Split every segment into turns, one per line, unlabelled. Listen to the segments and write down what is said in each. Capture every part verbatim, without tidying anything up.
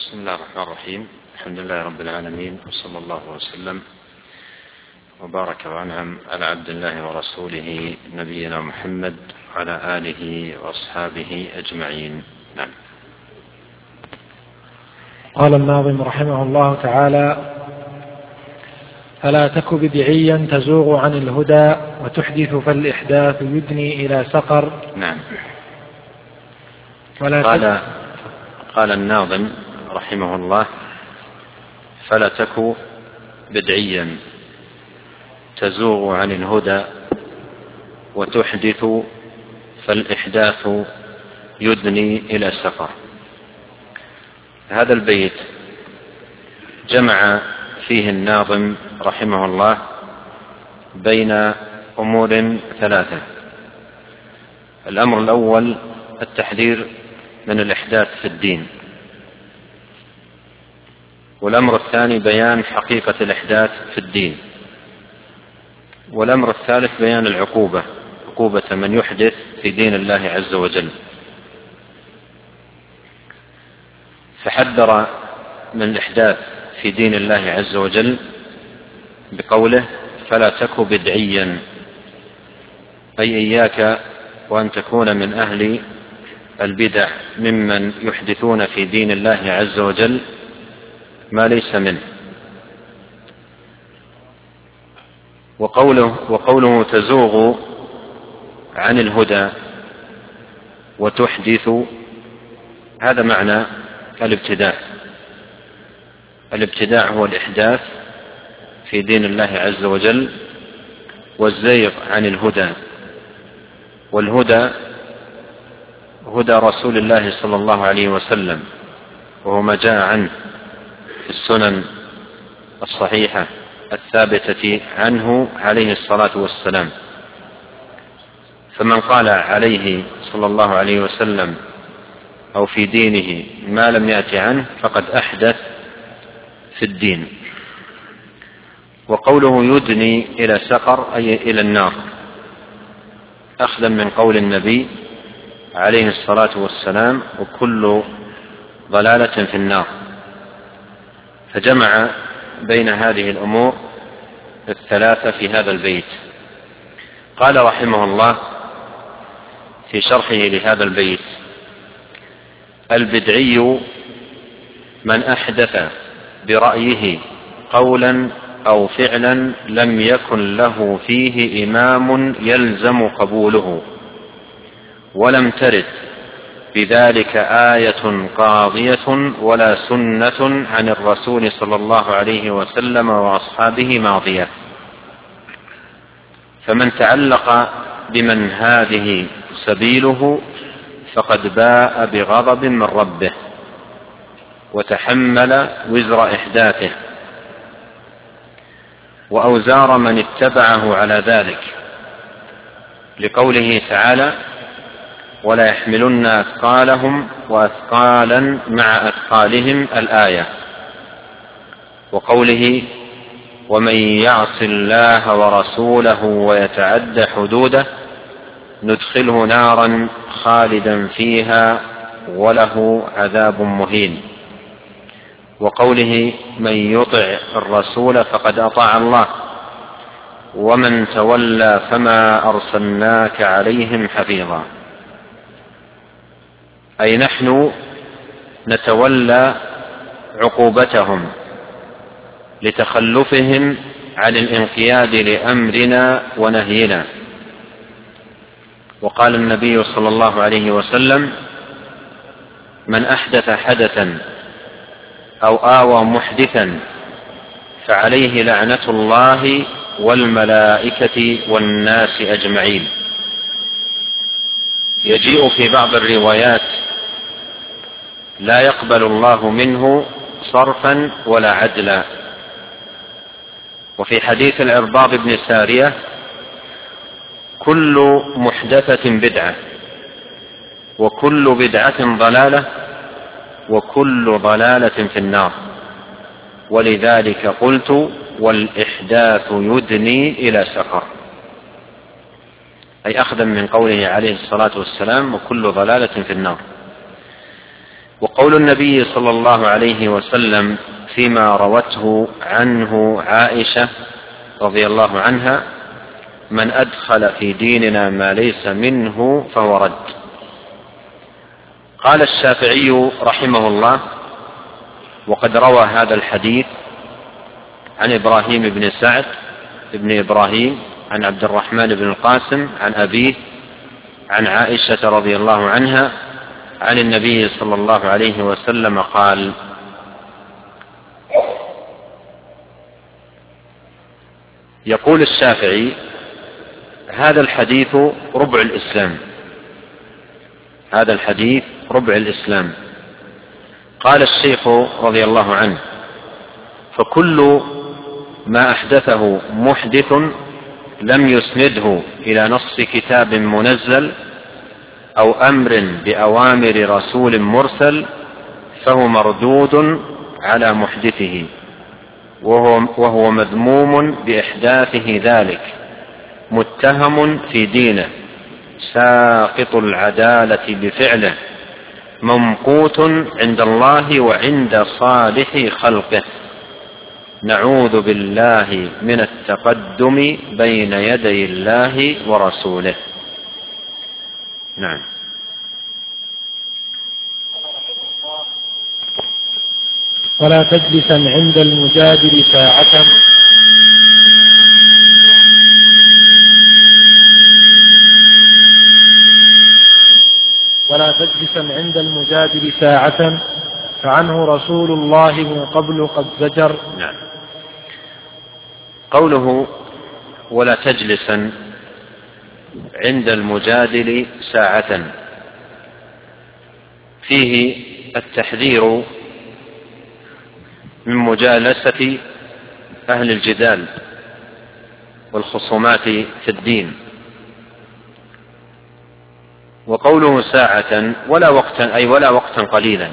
بسم الله الرحمن الرحيم. الحمد لله رب العالمين، وصلى الله وسلم وبارك وأنعم على عبد الله ورسوله نبينا محمد وعلى آله وأصحابه أجمعين. نعم.
قال الناظم رحمه الله تعالى: ألا تك بدعيا تزوغ عن الهدى وتحدث فالإحداث يدني إلى سقر.
نعم.
ولا
قال, قال الناظم رحمه الله: فلا تك بدعيا تزوغ عن الهدى وتحدث فالإحداث يدني إلى سقر. هذا البيت جمع فيه الناظم رحمه الله بين أمور ثلاثة. الأمر الأول التحذير من الإحداث في الدين، والأمر الثاني بيان حقيقة الإحداث في الدين، والأمر الثالث بيان العقوبة، عقوبة من يحدث في دين الله عز وجل. فحذر من الإحداث في دين الله عز وجل بقوله: فلا تك بدعيا، أي إياك وأن تكون من أهل البدع ممن يحدثون في دين الله عز وجل ما ليس منه. وقوله, وقوله تزوغ عن الهدى وتحدث، هذا معنى الابتداع. الابتداع هو الإحداث في دين الله عز وجل، والزيغ عن الهدى. والهدى هدى رسول الله صلى الله عليه وسلم، وهو ما جاء عنه في السنن الصحيحة الثابتة عنه عليه الصلاة والسلام. فمن قال عليه صلى الله عليه وسلم أو في دينه ما لم يأتي عنه فقد أحدث في الدين. وقوله يدني إلى سقر أي إلى النار، أخذا من قول النبي عليه الصلاة والسلام: وكل ضلالة في النار. فجمع بين هذه الأمور الثلاثة في هذا البيت. قال رحمه الله في شرحه لهذا البيت: البدعي من أحدث برأيه قولا أو فعلا لم يكن له فيه إمام يلزم قبوله، ولم ترد بذلك آية قاضية ولا سنة عن الرسول صلى الله عليه وسلم وأصحابه ماضية. فمن تعلق بمن هذه سبيله فقد باء بغضب من ربه وتحمل وزر إحداثه وأوزار من اتبعه على ذلك، لقوله تعالى: ولا يحملن أثقالهم وأثقالا مع أثقالهم، الآية. وقوله: ومن يعص الله ورسوله ويتعد حدوده ندخله نارا خالدا فيها وله عذاب مهين. وقوله: من يطع الرسول فقد أطاع الله ومن تولى فما أرسلناك عليهم حفيظا. أي نحن نتولى عقوبتهم لتخلفهم عن الانقياد لأمرنا ونهينا. وقال النبي صلى الله عليه وسلم: من أحدث حدثا أو آوى محدثا فعليه لعنة الله والملائكة والناس أجمعين. يجيء في بعض الروايات: لا يقبل الله منه صرفا ولا عدلا. وفي حديث العرباض بن سارية: كل محدثة بدعة وكل بدعة ضلالة وكل ضلالة في النار. ولذلك قلت: والإحداث يدني إلى سقر، أي أخذا من قوله عليه الصلاة والسلام: وكل ضلالة في النار. وقول النبي صلى الله عليه وسلم فيما روته عنه عائشة رضي الله عنها: من أدخل في ديننا ما ليس منه فهو رد. قال الشافعي رحمه الله: وقد روى هذا الحديث عن إبراهيم بن سعد بن إبراهيم عن عبد الرحمن بن القاسم عن أبيه عن عائشة رضي الله عنها عن النبي صلى الله عليه وسلم قال: يقول الشافعي: هذا الحديث ربع الإسلام، هذا الحديث ربع الإسلام. قال الشيخ رضي الله عنه: فكل ما أحدثه محدث لم يسنده إلى نص كتاب منزل أو أمر بأوامر رسول مرسل فهو مردود على محدثه، وهو, وهو مذموم بإحداثه ذلك، متهم في دينه، ساقط العدالة بفعله، ممقوت عند الله وعند صالح خلقه، نعوذ بالله من التقدم بين يدي الله ورسوله. نعم.
ولا تجلسا عند المجادل ساعة ولا تجلسا عند المجادل ساعة فعنه رسول الله من قبل قد زجر.
نعم. قوله ولا تجلسا عند المجادل ساعة فيه التحذير من مجالسة أهل الجدال والخصومات في الدين. وقوله ساعة ولا وقتا، أي ولا وقتا قليلا،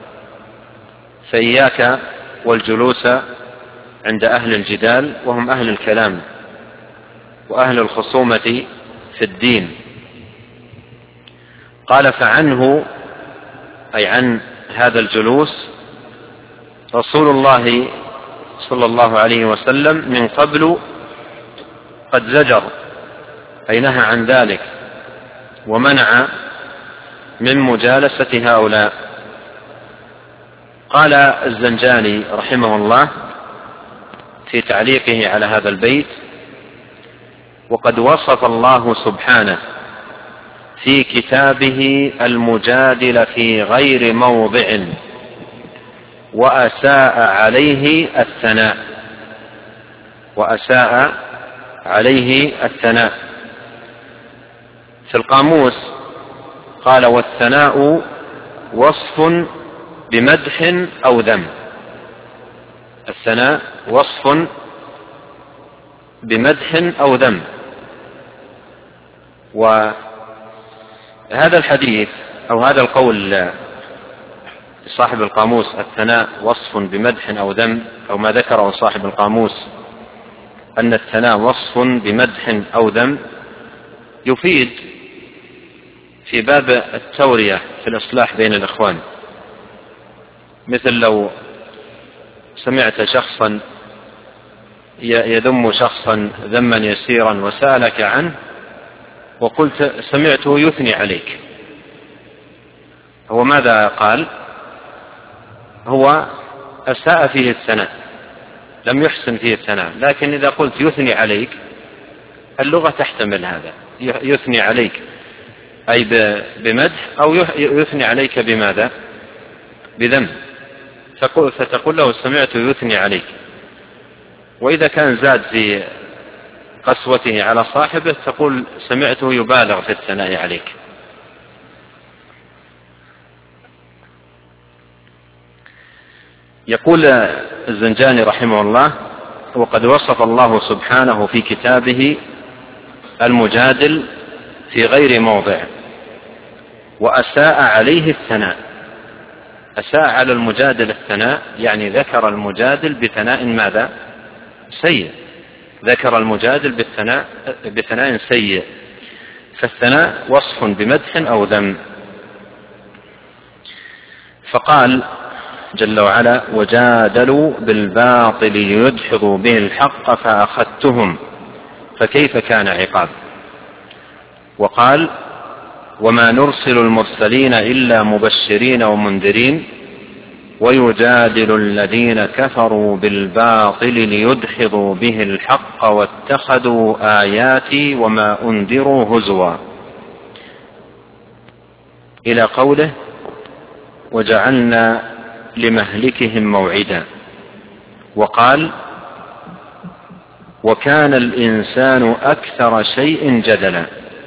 فإياك والجلوس عند أهل الجدال وهم أهل الكلام وأهل الخصومة في الدين. قال: فعنه، أي عن هذا الجلوس، رسول الله صلى الله عليه وسلم من قبل قد زجر، أي نهى عن ذلك ومنع من مجالسة هؤلاء. قال الزنجاني رحمه الله في تعليقه على هذا البيت: وقد وصف الله سبحانه في كتابه المجادل في غير موضع وأساء عليه الثناء وأساء عليه الثناء في القاموس قال: والثناء وصف بمدح أو ذم. الثناء وصف بمدح أو ذم. وهذا الحديث أو هذا القول صاحب القاموس: الثناء وصف بمدح أو ذم، أو ما ذكره صاحب القاموس أن الثناء وصف بمدح أو ذم، يفيد في باب التورية في الإصلاح بين الإخوان. مثل لو سمعت شخصا يذم شخصا ذما يسيرا وسألك عنه وقلت سمعته يثني عليك، هو ماذا قال؟ هو أساء فيه الثناء، لم يحسن فيه الثناء. لكن إذا قلت يثني عليك، اللغة تحتمل هذا، يثني عليك أي بمدح، أو يثني عليك بماذا؟ بذم، فتقول له سمعت يثني عليك. وإذا كان زاد في قسوته على صاحبه تقول سمعته يبالغ في الثناء عليك. يقول الزنجاني رحمه الله: وقد وصف الله سبحانه في كتابه المجادل في غير موضع وأساء عليه الثناء. أساء على المجادل الثناء، يعني ذكر المجادل بثناء ماذا؟ سيء. ذكر المجادل بالثناء بثناء سيء. فالثناء وصف بمدح أو ذم. فقال جل وعلا: وجادلوا بالباطل ليدحضوا به الحق فأخذتهم فكيف كان عقاب. وقال: وما نرسل المرسلين إلا مبشرين ومنذرين ويجادل الذين كفروا بالباطل ليدحضوا به الحق واتخذوا آياتي وما أنذروا هزوا، إلى قوله: وجعلنا لمهلكهم موعدا. وقال: وكان الإنسان أكثر شيء جدلا.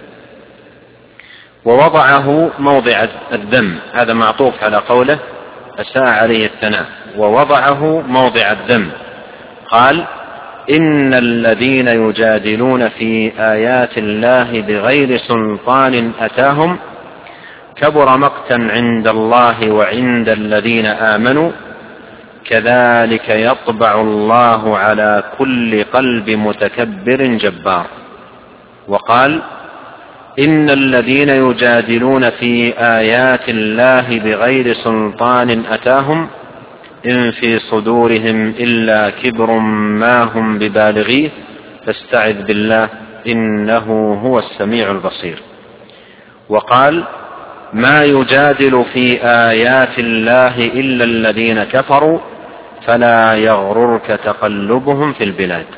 ووضعه موضع الذم، هذا معطوف على قوله: أساء عليه الثناء، ووضعه موضع الذم. قال: إن الذين يجادلون في آيات الله بغير سلطان أتاهم كبر مقتا عند الله وعند الذين آمنوا كذلك يطبع الله على كل قلب متكبر جبار. وقال: إن الذين يجادلون في آيات الله بغير سلطان أتاهم إن في صدورهم إلا كبر ما هم ببالغيه فاستعذ بالله إنه هو السميع البصير. وقال: ما يجادل في آيات الله إلا الذين كفروا فلا يغررك تقلبهم في البلاد.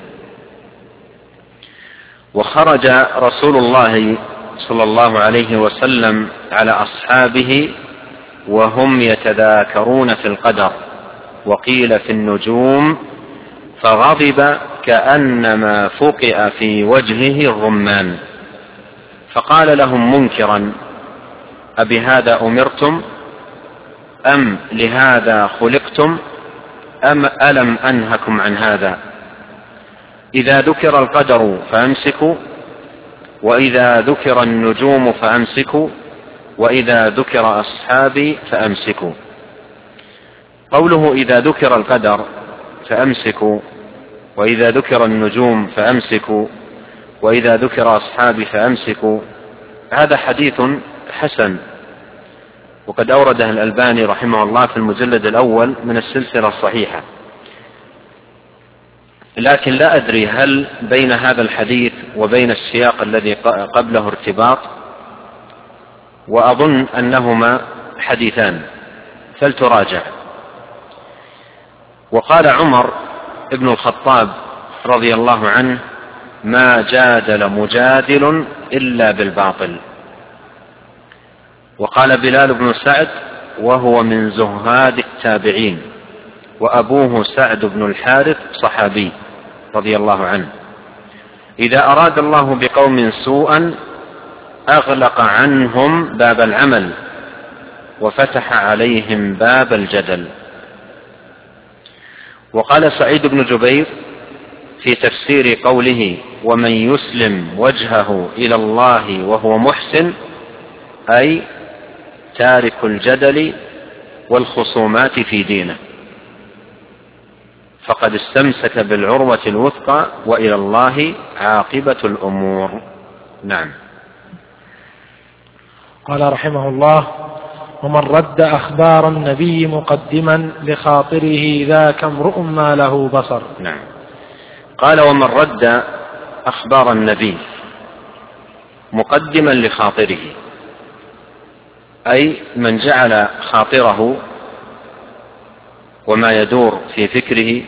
وخرج رسول الله صلى الله عليه وسلم على أصحابه وهم يتذاكرون في القدر، وقيل في النجوم، فغضب كأنما فقئ في وجهه الرمان، فقال لهم منكرا: أبهذا أمرتم أم لهذا خلقتم أم ألم أنهكم عن هذا؟ إذا ذكر القدر فأمسكوا، وإذا ذكر النجوم فأمسكوا، وإذا ذكر أصحابي فأمسكوا. قوله إذا ذكر القدر فأمسكوا، وإذا ذكر النجوم فأمسكوا، وإذا ذكر أصحابي فأمسكوا، هذا حديث حسن، وقد أورده الألباني رحمه الله في المجلد الأول من السلسلة الصحيحة. لكن لا أدري هل بين هذا الحديث وبين السياق الذي قبله ارتباط، وأظن أنهما حديثان فلتراجع. وقال عمر ابن الخطاب رضي الله عنه: ما جادل مجادل إلا بالباطل. وقال بلال بن سعد وهو من زهاد التابعين، وأبوه سعد بن الحارث صحابي رضي الله عنه: إذا أراد الله بقوم سوءا أغلق عنهم باب العمل وفتح عليهم باب الجدل. وقال سعيد بن جبير في تفسير قوله: ومن يسلم وجهه إلى الله وهو محسن، أي تارك الجدل والخصومات في دينه، فقد استمسك بالعروة الوثقى وإلى الله عاقبة الأمور. نعم.
قال رحمه الله: ومن رد أخبار النبي مقدما لخاطره ذاك امرؤ ما له بصر.
نعم. قال: ومن رد أخبار النبي مقدما لخاطره، أي من جعل خاطره وما يدور في فكره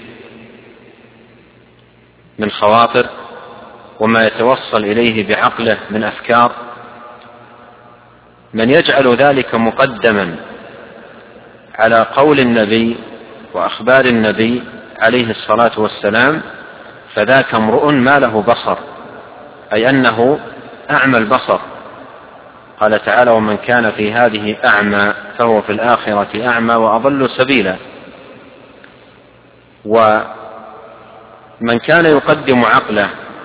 من خواطر وما يتوصل إليه بعقله من أفكار، من يجعل ذلك مقدما على قول النبي وأخبار النبي عليه الصلاة والسلام، فذاك امرؤ ما له بصر، أي أنه أعمى البصر. قال تعالى: ومن كان في هذه أعمى فهو في الآخرة أعمى وأضل سبيلا. ومن كان يقدم عقله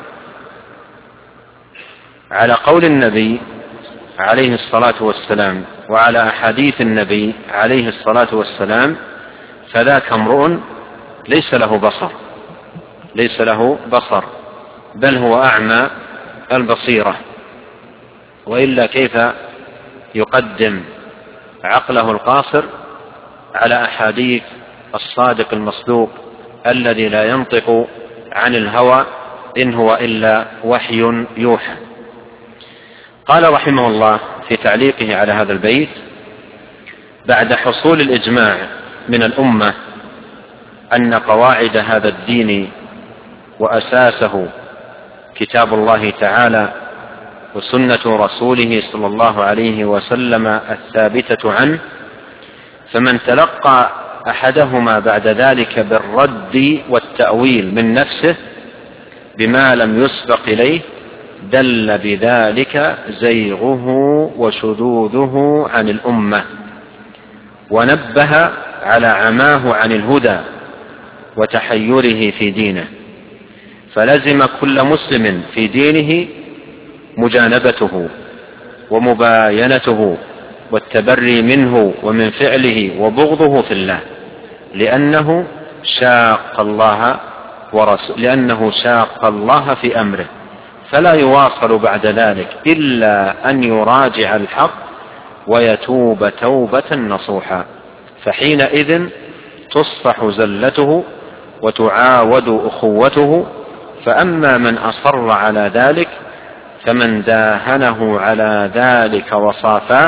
على قول النبي عليه الصلاة والسلام وعلى أحاديث النبي عليه الصلاة والسلام، فذاك امرؤ ليس له بصر، ليس له بصر، بل هو أعمى البصيرة. وإلا كيف يقدم عقله القاصر على أحاديث الصادق المصدوق الذي لا ينطق عن الهوى إن هو إلا وحي يوحى. قال رحمه الله في تعليقه على هذا البيت: بعد حصول الإجماع من الأمة أن قواعد هذا الدين وأساسه كتاب الله تعالى وسنة رسوله صلى الله عليه وسلم الثابتة عنه، فمن تلقى أحدهما بعد ذلك بالرد والتأويل من نفسه بما لم يسبق إليه دل بذلك زيغه وشذوذه عن الأمة، ونبه على عماه عن الهدى وتحيره في دينه. فلزم كل مسلم في دينه مجانبته ومباينته والتبري منه ومن فعله وبغضه في الله، لأنه شاق الله ورسوله لأنه شاق الله في أمره، فلا يواصل بعد ذلك إلا أن يراجع الحق ويتوب توبة نصوحا، فحينئذ تصفح زلته وتعاود أخوته. فأما من أصر على ذلك فمن داهنه على ذلك وصافاه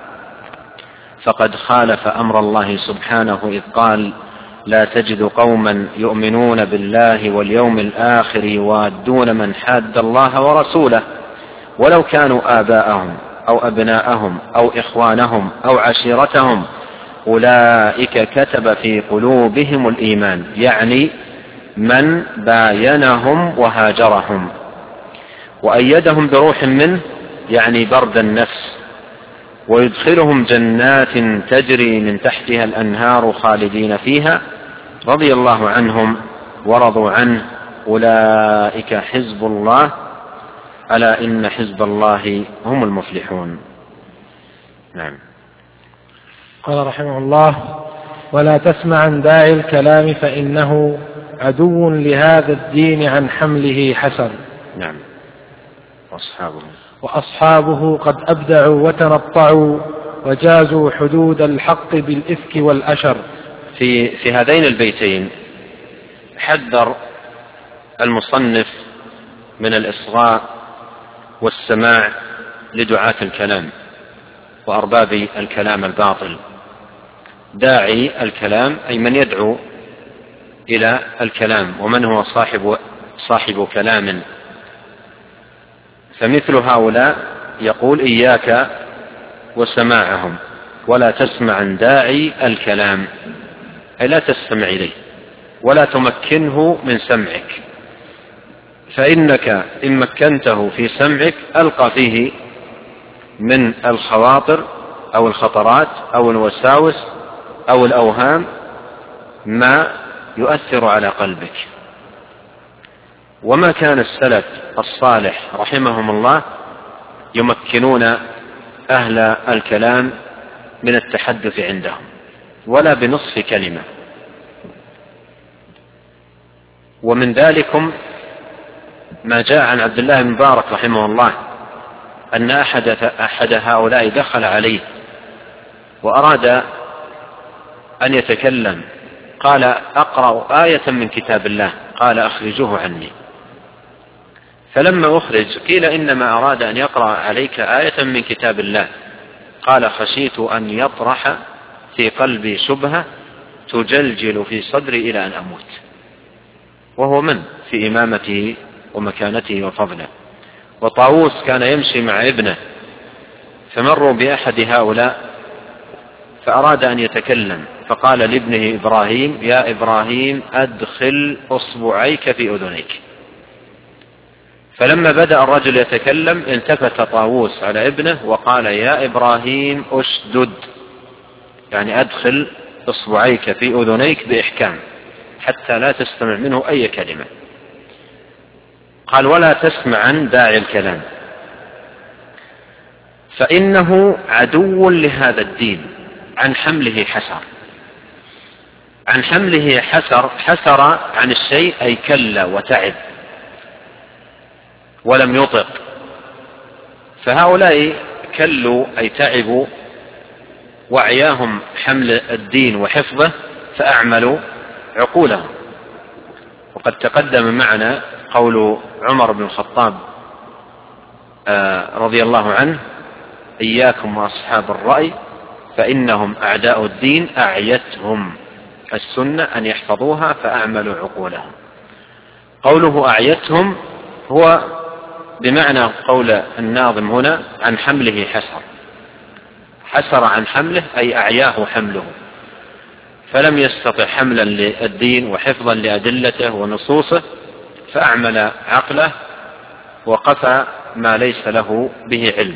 فقد خالف أمر الله سبحانه إذ قال: لا تجد قوما يؤمنون بالله واليوم الآخر يوادون من حاد الله ورسوله ولو كانوا آباءهم أو أبناءهم أو إخوانهم أو عشيرتهم أولئك كتب في قلوبهم الإيمان، يعني من باينهم وهاجرهم، وأيدهم بروح منه، يعني برد النفس، ويدخلهم جنات تجري من تحتها الأنهار خالدين فيها رضي الله عنهم ورضوا عنه أولئك حزب الله ألا إن حزب الله هم المفلحون. نعم.
قال رحمه الله: ولا تسمع عن داعي الكلام فإنه عدو لهذا الدين عن حمله حسن.
نعم. وأصحابه
وأصحابه قد أبدعوا وتنطعوا وجازوا حدود الحق بالإفك والأشر.
في, في هذين البيتين حذر المصنف من الإصغاء والسماع لدعاة الكلام وأرباب الكلام الباطل. داعي الكلام أي من يدعو إلى الكلام ومن هو صاحب, صاحب كلام، فمثل هؤلاء يقول: إياك وسماعهم، ولا تسمع عن داعي الكلام، أي لا تستمع إليه ولا تمكنه من سمعك، فإنك إن مكنته في سمعك ألقى فيه من الخواطر أو الخطرات أو الوساوس أو الأوهام ما يؤثر على قلبك. وما كان السلف الصالح رحمهم الله يمكنون أهل الكلام من التحدث عندهم ولا بنصف كلمة. ومن ذلكم ما جاء عن عبد الله بن مبارك رحمه الله أن أحد, أحد هؤلاء دخل عليه وأراد أن يتكلم، قال: أقرأ آية من كتاب الله، قال: أخرجوه عني. فلما أخرج قيل: إنما أراد أن يقرأ عليك آية من كتاب الله، قال: خشيت أن يطرح في قلبي شبهة تجلجل في صدري إلى أن أموت. وهو من في إمامته ومكانته وفضله. وطاووس كان يمشي مع ابنه فمروا بأحد هؤلاء فأراد أن يتكلم، فقال لابنه إبراهيم: يا إبراهيم أدخل أصبعيك في أذنيك. فلما بدأ الرجل يتكلم التفت طاووس على ابنه وقال: يا إبراهيم أشدد، يعني أدخل أصبعيك في أذنيك بإحكام حتى لا تستمع منه أي كلمة. قال: ولا تسمع عن داعي الكلام فإنه عدو لهذا الدين عن حمله حسر. عن حمله حسر، حسر عن الشيء أي كلا وتعب ولم يطق، فهؤلاء كلوا أي تعبوا وأعياهم حمل الدين وحفظه فأعملوا عقولهم. وقد تقدم معنا قول عمر بن الخطاب رضي الله عنه: إياكم وأصحاب الرأي فإنهم أعداء الدين، أعيتهم السنة أن يحفظوها فأعملوا عقولهم. قوله أعيتهم هو بمعنى قول الناظم هنا عن حمله حسر، حسر عن حمله أي أعياه حمله، فلم يستطع حملا للدين وحفظا لأدلته ونصوصه فأعمل عقله وقفى ما ليس له به علم.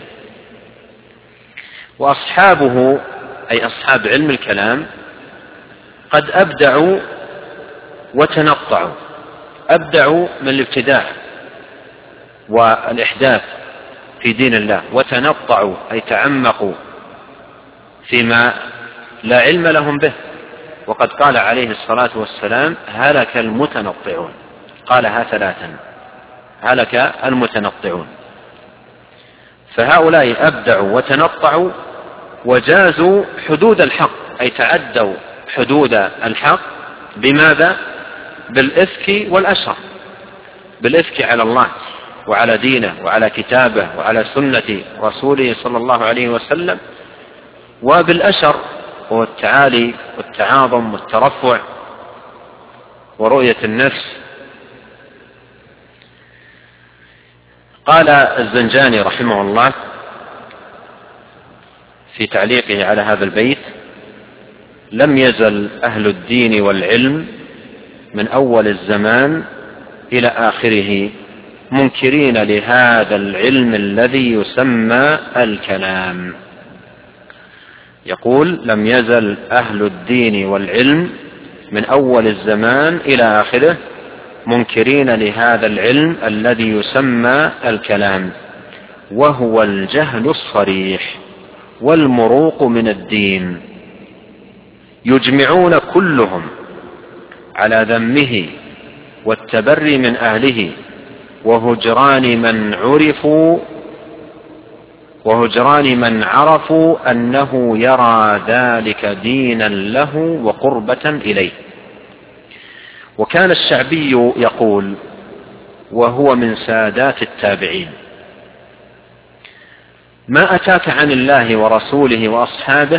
وأصحابه أي أصحاب علم الكلام قد أبدعوا وتنطعوا، أبدعوا من الابتداع والإحداث في دين الله، وتنطعوا أي تعمقوا فيما لا علم لهم به. وقد قال عليه الصلاة والسلام: هلك المتنطعون، قالها ثلاثا: هلك المتنطعون. فهؤلاء أبدعوا وتنطعوا وجازوا حدود الحق، أي تعدوا حدود الحق. بماذا؟ بالإفك والأشر، بالإفك على الله وعلى دينه وعلى كتابه وعلى سنة رسوله صلى الله عليه وسلم، وبالأشر هو التعالي والتعاظم والترفع ورؤية النفس. قال الزنجاني رحمه الله في تعليقه على هذا البيت: لم يزل أهل الدين والعلم من أول الزمان إلى آخره منكرين لهذا العلم الذي يسمى الكلام. يقول: لم يزل أهل الدين والعلم من أول الزمان إلى آخره منكرين لهذا العلم الذي يسمى الكلام، وهو الجهل الصريح والمروق من الدين، يجمعون كلهم على ذمه والتبري من أهله وهجران من عرفوا وهجران من عرفوا أنه يرى ذلك دينا له وقربة إليه. وكان الشعبي يقول، وهو من سادات التابعين: ما أتاك عن الله ورسوله وأصحابه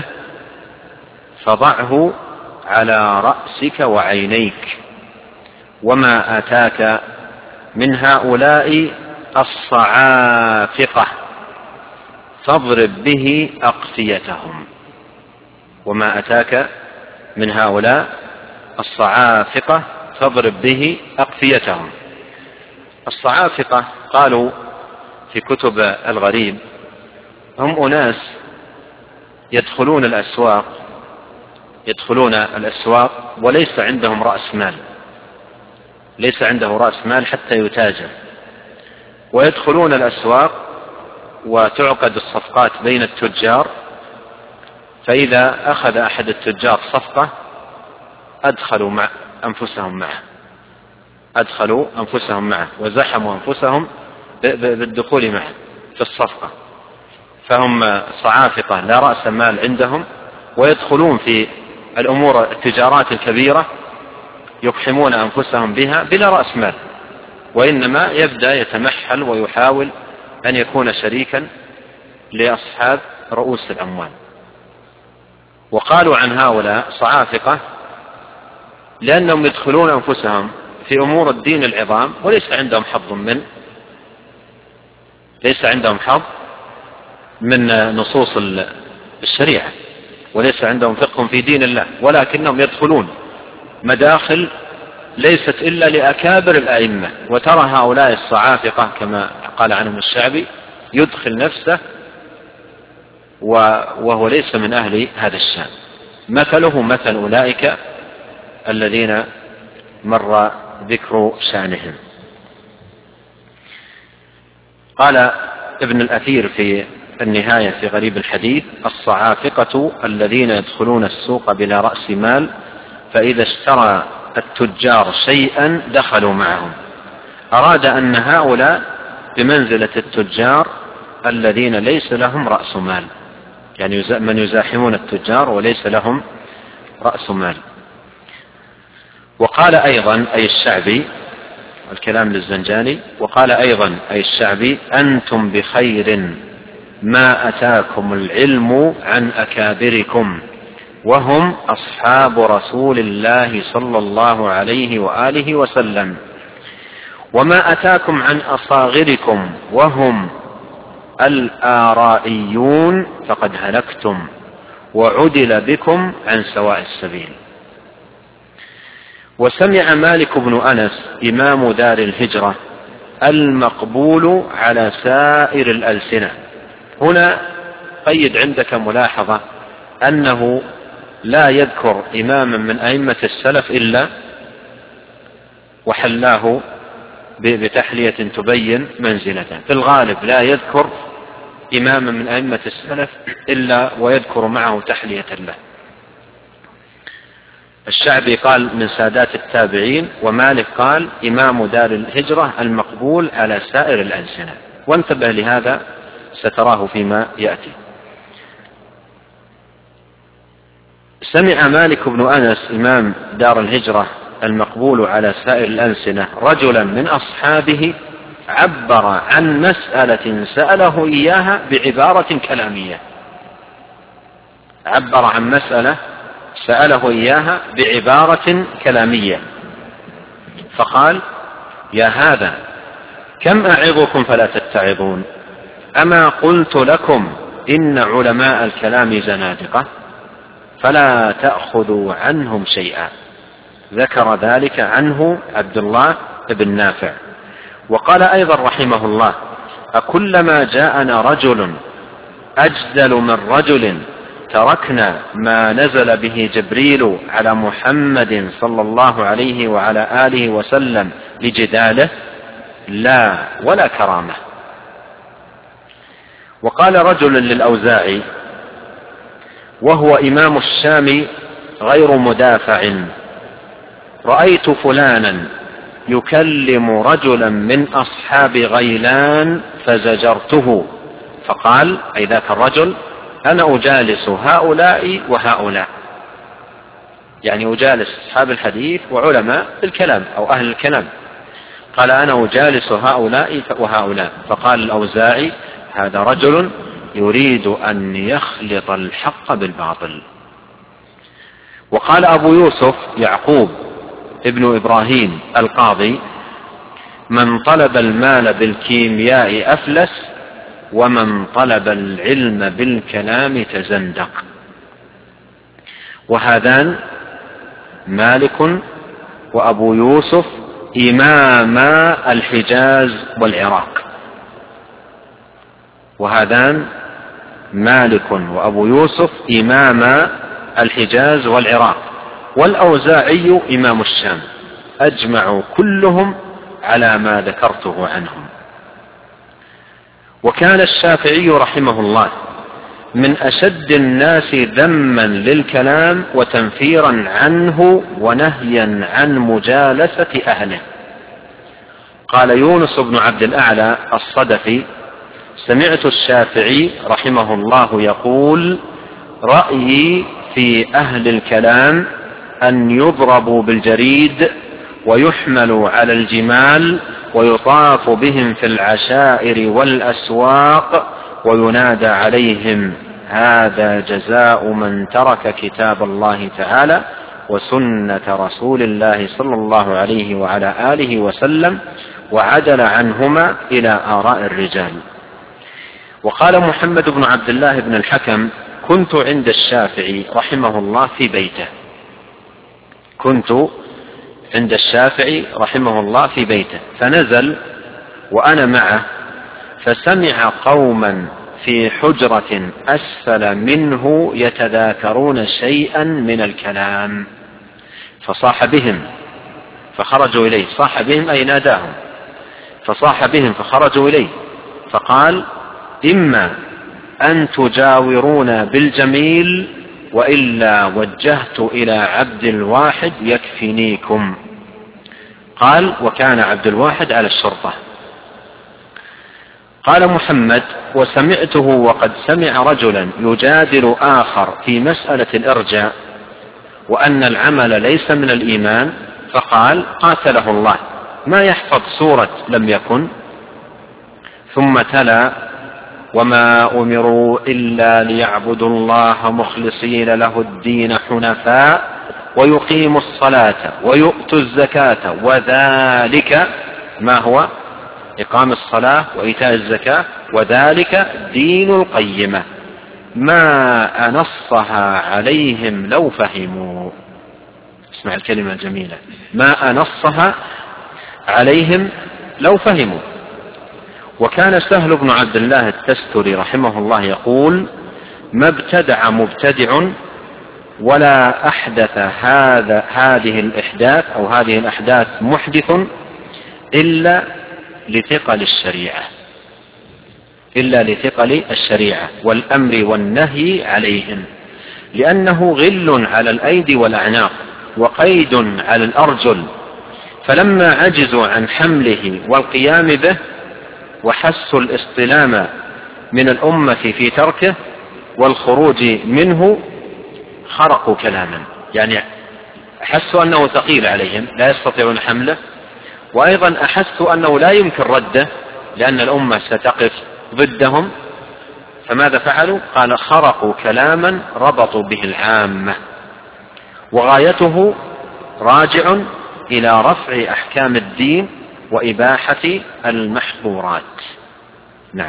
فضعه على رأسك وعينيك، وما أتاك من هؤلاء الصعافقة فاضرب به أقفيتهم. وما أتاك من هؤلاء الصعافقة فاضرب به أقفيتهم. الصعافقة قالوا في كتب الغريب هم أناس يدخلون الأسواق يدخلون الأسواق وليس عندهم رأس مال، ليس عنده رأس مال حتى يتاجر، ويدخلون الأسواق وتعقد الصفقات بين التجار، فإذا أخذ أحد التجار صفقة أدخلوا مع أنفسهم معه أدخلوا أنفسهم معه وزحموا أنفسهم بالدخول معه في الصفقة. فهم صعافقة لا رأس مال عندهم، ويدخلون في الأمور التجارات الكبيرة يقحمون أنفسهم بها بلا رأس مال، وإنما يبدأ يتمحل ويحاول أن يكون شريكا لأصحاب رؤوس الأموال. وقالوا عن هؤلاء صعافقة لأنهم يدخلون أنفسهم في أمور الدين العظام وليس عندهم حظ من ليس عندهم حظ من نصوص الشريعة، وليس عندهم فقه في دين الله، ولكنهم يدخلون مداخل ليست إلا لأكابر الأئمة. وترى هؤلاء الصعافقة كما قال عنهم الشعبي يدخل نفسه وهو ليس من أهل هذا الشأن، مثله مثل أولئك الذين مر ذكر شأنهم. قال ابن الأثير في النهاية في غريب الحديث: الصعافقة الذين يدخلون السوق بلا رأس مال، فإذا اشترى التجار شيئا دخلوا معهم. أراد أن هؤلاء بمنزلة التجار الذين ليس لهم رأس مال، يعني من يزاحمون التجار وليس لهم رأس مال. وقال أيضا أي الشعبي، الكلام للزنجاني، وقال أيضا أي الشعبي: أنتم بخير ما أتاكم العلم عن أكابركم وهم أصحاب رسول الله صلى الله عليه وآله وسلم، وما أتاكم عن أصاغركم وهم الآرائيون فقد هلكتم وعدل بكم عن سواء السبيل. وسمع مالك بن أنس إمام دار الهجرة المقبول على سائر الألسنة. هنا قيد عندك ملاحظة أنه لا يذكر إماما من أئمة السلف إلا وحلاه بتحلية تبين منزلته. في الغالب لا يذكر إماما من أئمة السلف إلا ويذكر معه تحلية له. الشعبي قال من سادات التابعين، ومالك قال إمام دار الهجرة المقبول على سائر الألسنة. وانتبه لهذا ستراه فيما يأتي. سمع مالك بن أنس إمام دار الهجرة المقبول على سائر الألسنة رجلا من أصحابه عبر عن مسألة سأله إياها بعبارة كلامية. عبر عن مسألة سأله إياها بعبارة كلامية فقال: يا هذا كم أعظكم فلا تتعظون؟ أما قلت لكم إن علماء الكلام زنادقة فلا تأخذوا عنهم شيئا. ذكر ذلك عنه عبد الله بن نافع. وقال أيضا رحمه الله: أكلما جاءنا رجل أجدل من رجل تركنا ما نزل به جبريل على محمد صلى الله عليه وعلى آله وسلم لجداله؟ لا ولا كرامة. وقال رجل للأوزاعي وهو إمام الشام غير مدافع: رأيت فلانا يكلم رجلا من أصحاب غيلان فزجرته. فقال أي ذاك الرجل: أنا أجالس هؤلاء وهؤلاء، يعني أجالس أصحاب الحديث وعلماء الكلام أو أهل الكلام. قال: أنا أجالس هؤلاء وهؤلاء. فقال الأوزاعي: هذا رجل يريد أن يخلط الحق بالباطل. وقال أبو يوسف يعقوب ابن إبراهيم القاضي: من طلب المال بالكيمياء أفلس، ومن طلب العلم بالكلام تزندق. وهذان مالك وأبو يوسف إماما الحجاز والعراق. وهذان مالك وأبو يوسف إماما الحجاز والعراق، والأوزاعي إمام الشام. أجمعوا كلهم على ما ذكرته عنهم. وكان الشافعي رحمه الله من أشد الناس ذما للكلام وتنفيرا عنه ونهيا عن مجالسة أهله. قال يونس بن عبد الأعلى الصدفي: سمعت الشافعي رحمه الله يقول: رأيي في أهل الكلام أن يضربوا بالجريد ويحملوا على الجمال ويطاف بهم في العشائر والأسواق وينادى عليهم: هذا جزاء من ترك كتاب الله تعالى وسنة رسول الله صلى الله عليه وعلى آله وسلم وعدل عنهما إلى آراء الرجال. وقال محمد بن عبد الله بن الحكم: كنت عند الشافعي رحمه الله في بيته كنت عند الشافعي رحمه الله في بيته فنزل وأنا معه، فسمع قوما في حجرة أسفل منه يتذاكرون شيئا من الكلام، فصاح بهم فخرجوا إليه. صاح بهم أي ناداهم، فصاح بهم فخرجوا إليه، فقال: إما أن تجاورون بالجميل وإلا وجهت إلى عبد الواحد يكفنيكم. قال: وكان عبد الواحد على الشرطة. قال محمد: وسمعته وقد سمع رجلا يجادل آخر في مسألة الإرجاء وأن العمل ليس من الإيمان، فقال: قاتله الله، ما يحفظ سورة لم يكن. ثم تلا: وما أمروا إلا ليعبدوا الله مخلصين له الدين حنفاء ويقيموا الصلاة ويؤتوا الزكاة وذلك، ما هو؟ إقام الصلاة وإيتاء الزكاة، وذلك دين القيمة، ما أنصها عليهم لو فهموا. اسمع الكلمة الجميلة: ما أنصها عليهم لو فهموا. وكان سهل بن عبد الله التستري رحمه الله يقول: ما ابتدع مبتدع ولا أحدث هذا هذه الإحداث أو هذه الأحداث محدث إلا لثقل الشريعة إلا لثقل الشريعة والأمر والنهي عليهم، لأنه غل على الأيدي والأعناق وقيد على الأرجل، فلما عجزوا عن حمله والقيام به وحسوا الاصطلام من الأمة في تركه والخروج منه خرقوا كلاما، يعني أحسوا أنه ثقيل عليهم لا يستطيعون حمله، وأيضا أحسوا أنه لا يمكن رده لأن الأمة ستقف ضدهم، فماذا فعلوا؟ قال: خرقوا كلاما ربطوا به العامة، وغايته راجع إلى رفع أحكام الدين وإباحة المحظورات. نعم.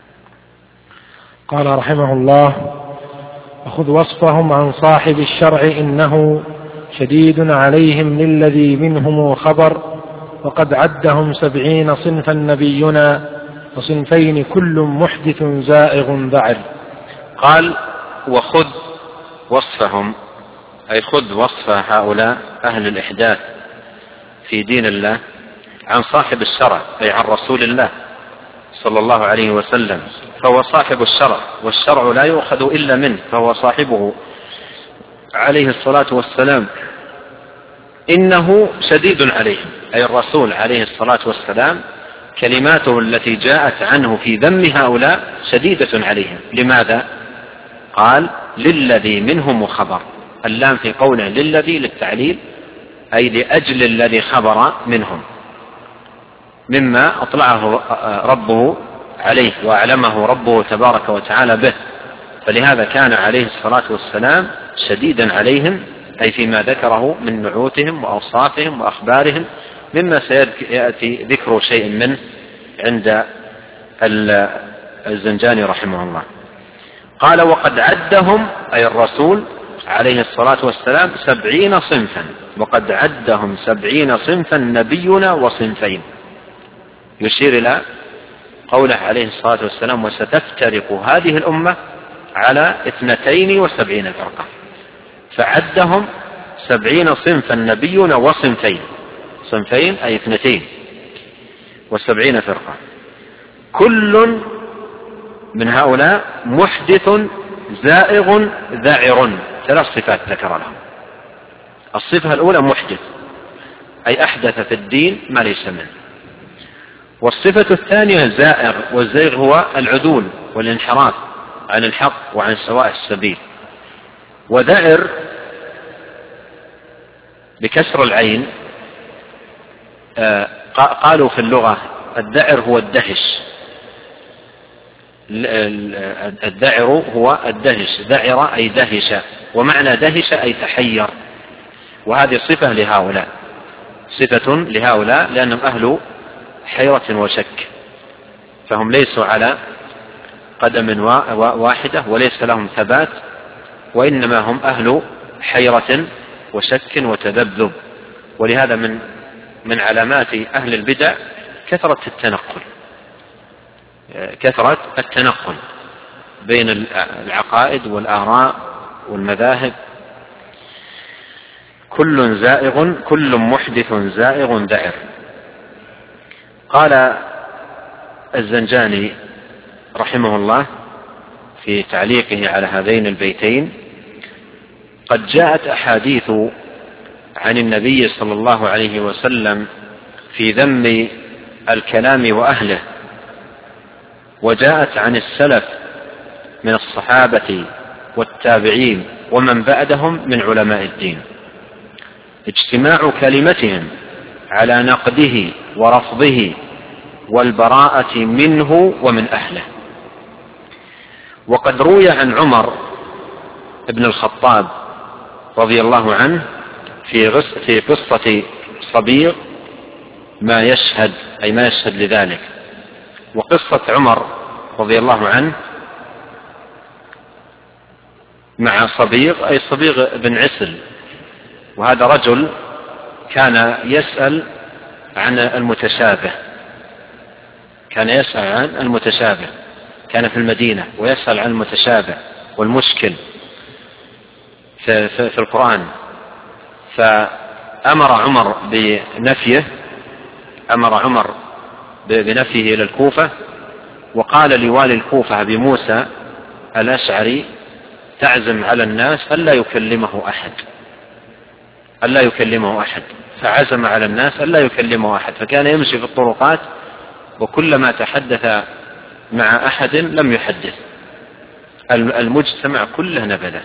قال رحمه الله: وخذ وصفهم عن صاحب الشرع إنه شديد عليهم للذي منهم خبر، وقد عدهم سبعين صنفا نبينا وصنفين كل محدث زائغ ذعر.
قال: وخذ وصفهم، أي خذ وصف هؤلاء أهل الإحداث في دين الله عن صاحب الشرع، أي عن رسول الله صلى الله عليه وسلم، فهو صاحب الشرع، والشرع لا يؤخذ إلا منه، فهو صاحبه عليه الصلاة والسلام. إنه شديد عليهم، أي الرسول عليه الصلاة والسلام كلماته التي جاءت عنه في ذم هؤلاء شديدة عليهم. لماذا؟ قال: للذي منهم خبر، اللام في قوله للذي للتعليل، أي لأجل الذي خبر منهم مما أطلعه ربه عليه وأعلمه ربه تبارك وتعالى به، فلهذا كان عليه الصلاة والسلام شديدا عليهم، أي فيما ذكره من نعوتهم وأوصافهم وأخبارهم، مما سيأتي ذكر شيء منه عند الزنجاني رحمه الله. قال: وقد عدهم، أي الرسول عليه الصلاة والسلام، سبعين صنفا، وقد عدهم سبعين صنفا نبينا وصنفين، يشير إلى قوله عليه الصلاة والسلام: وستفترق هذه الأمة على اثنتين وسبعين فرقة، فعدهم سبعين صنفا نبينا وصنفين، صنفين أي اثنتين وسبعين فرقة، كل من هؤلاء محدث زائغ ذعر. ثلاث صفات ذكر لهم. الصفة الأولى محدث، أي أحدث في الدين ما ليس منه. والصفة الثانية زائغ، والزيغ هو العدول والانحراف عن الحق وعن سواء السبيل. وذعر بكسر العين، قالوا في اللغة الذعر هو الدهش، الذعر هو الدهش، ذعر أي دهش، ومعنى دهش أي تحير، وهذه صفة لهؤلاء، صفة لهؤلاء لأنهم أهل حيرة وشك، فهم ليسوا على قدم واحدة وليس لهم ثبات، وإنما هم أهل حيرة وشك وتذبذب. ولهذا من من علامات أهل البدع كثرة التنقل، كثرة التنقل بين العقائد والآراء والمذاهب. كل زائغ، كل محدث زائغ ذعر. قال الزنجاني رحمه الله في تعليقه على هذين البيتين: قد جاءت أحاديث عن النبي صلى الله عليه وسلم في ذم الكلام وأهله، وجاءت عن السلف من الصحابة والتابعين ومن بعدهم من علماء الدين، اجتماع كلمتهم على نقده ورفضه والبراءة منه ومن أهله. وقد روي عن عمر بن الخطاب رضي الله عنه في قصة صبيغ ما يشهد أي ما يشهد لذلك. وقصة عمر رضي الله عنه مع صبيغ أي صبيغ بن عسل، وهذا رجل كان يسأل عن المتشابه، كان يسأل عن المتشابه، كان في المدينة ويسأل عن المتشابه والمشكل في, في, في القرآن، فأمر عمر بنفيه أمر عمر بنفيه إلى الكوفة، وقال لوالي الكوفة أبي موسى الأشعري تعزم على الناس ألا يكلمه أحد ألا يكلمه أحد فعزم على الناس ألا يكلمه أحد، فكان يمشي في الطرقات وكلما تحدث مع أحد لم يحدث، المجتمع كله نبذه،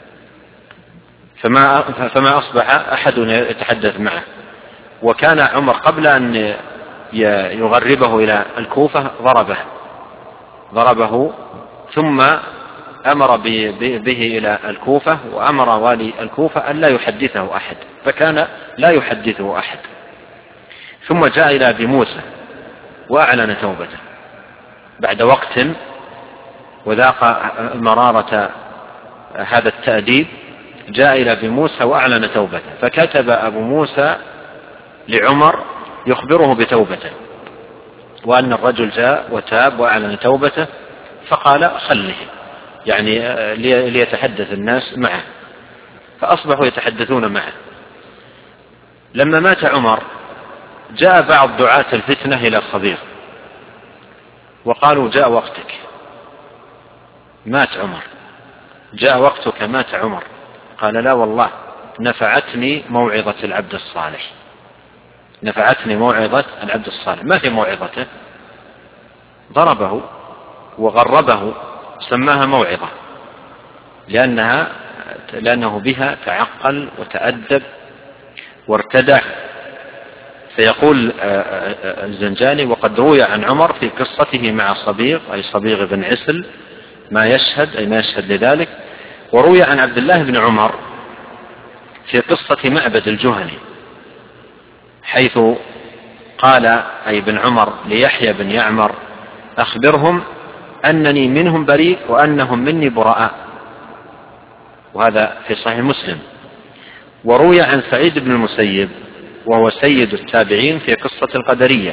فما, فما أصبح أحد يتحدث معه. وكان عمر قبل أن يغربه إلى الكوفة ضربه ضربه ثم أمر به إلى الكوفة، وأمر والي الكوفة أن لا يحدثه أحد، فكان لا يحدثه أحد. ثم جاء إلى أبي موسى وأعلن توبته بعد وقت وذاق مرارة هذا التأديب، جاء إلى أبي موسى وأعلن توبته، فكتب أبو موسى لعمر يخبره بتوبته وأن الرجل جاء وتاب وأعلن توبته، فقال خله يعني ليتحدث الناس معه، فأصبحوا يتحدثون معه. لما مات عمر جاء بعض دعاة الفتنة إلى الصبيغ وقالوا جاء وقتك، مات عمر، جاء وقتك مات عمر. قال لا والله نفعتني موعظة العبد الصالح، نفعتني موعظة العبد الصالح. ما هي موعظته؟ ضربه وغربه، سماها موعظة لأنها لأنه بها تعقل وتأدب وارتدع. فيقول الزنجاني وقد روي عن عمر في قصته مع صبيغ أي صبيغ بن عسل ما يشهد أي ما يشهد لذلك. وروي عن عبد الله بن عمر في قصة معبد الجهني حيث قال أي بن عمر ليحيى بن يعمر أخبرهم أنني منهم بريء وأنهم مني براء، وهذا في صحيح مسلم. وروي عن سعيد بن المسيب وهو سيد التابعين في قصة القدرية،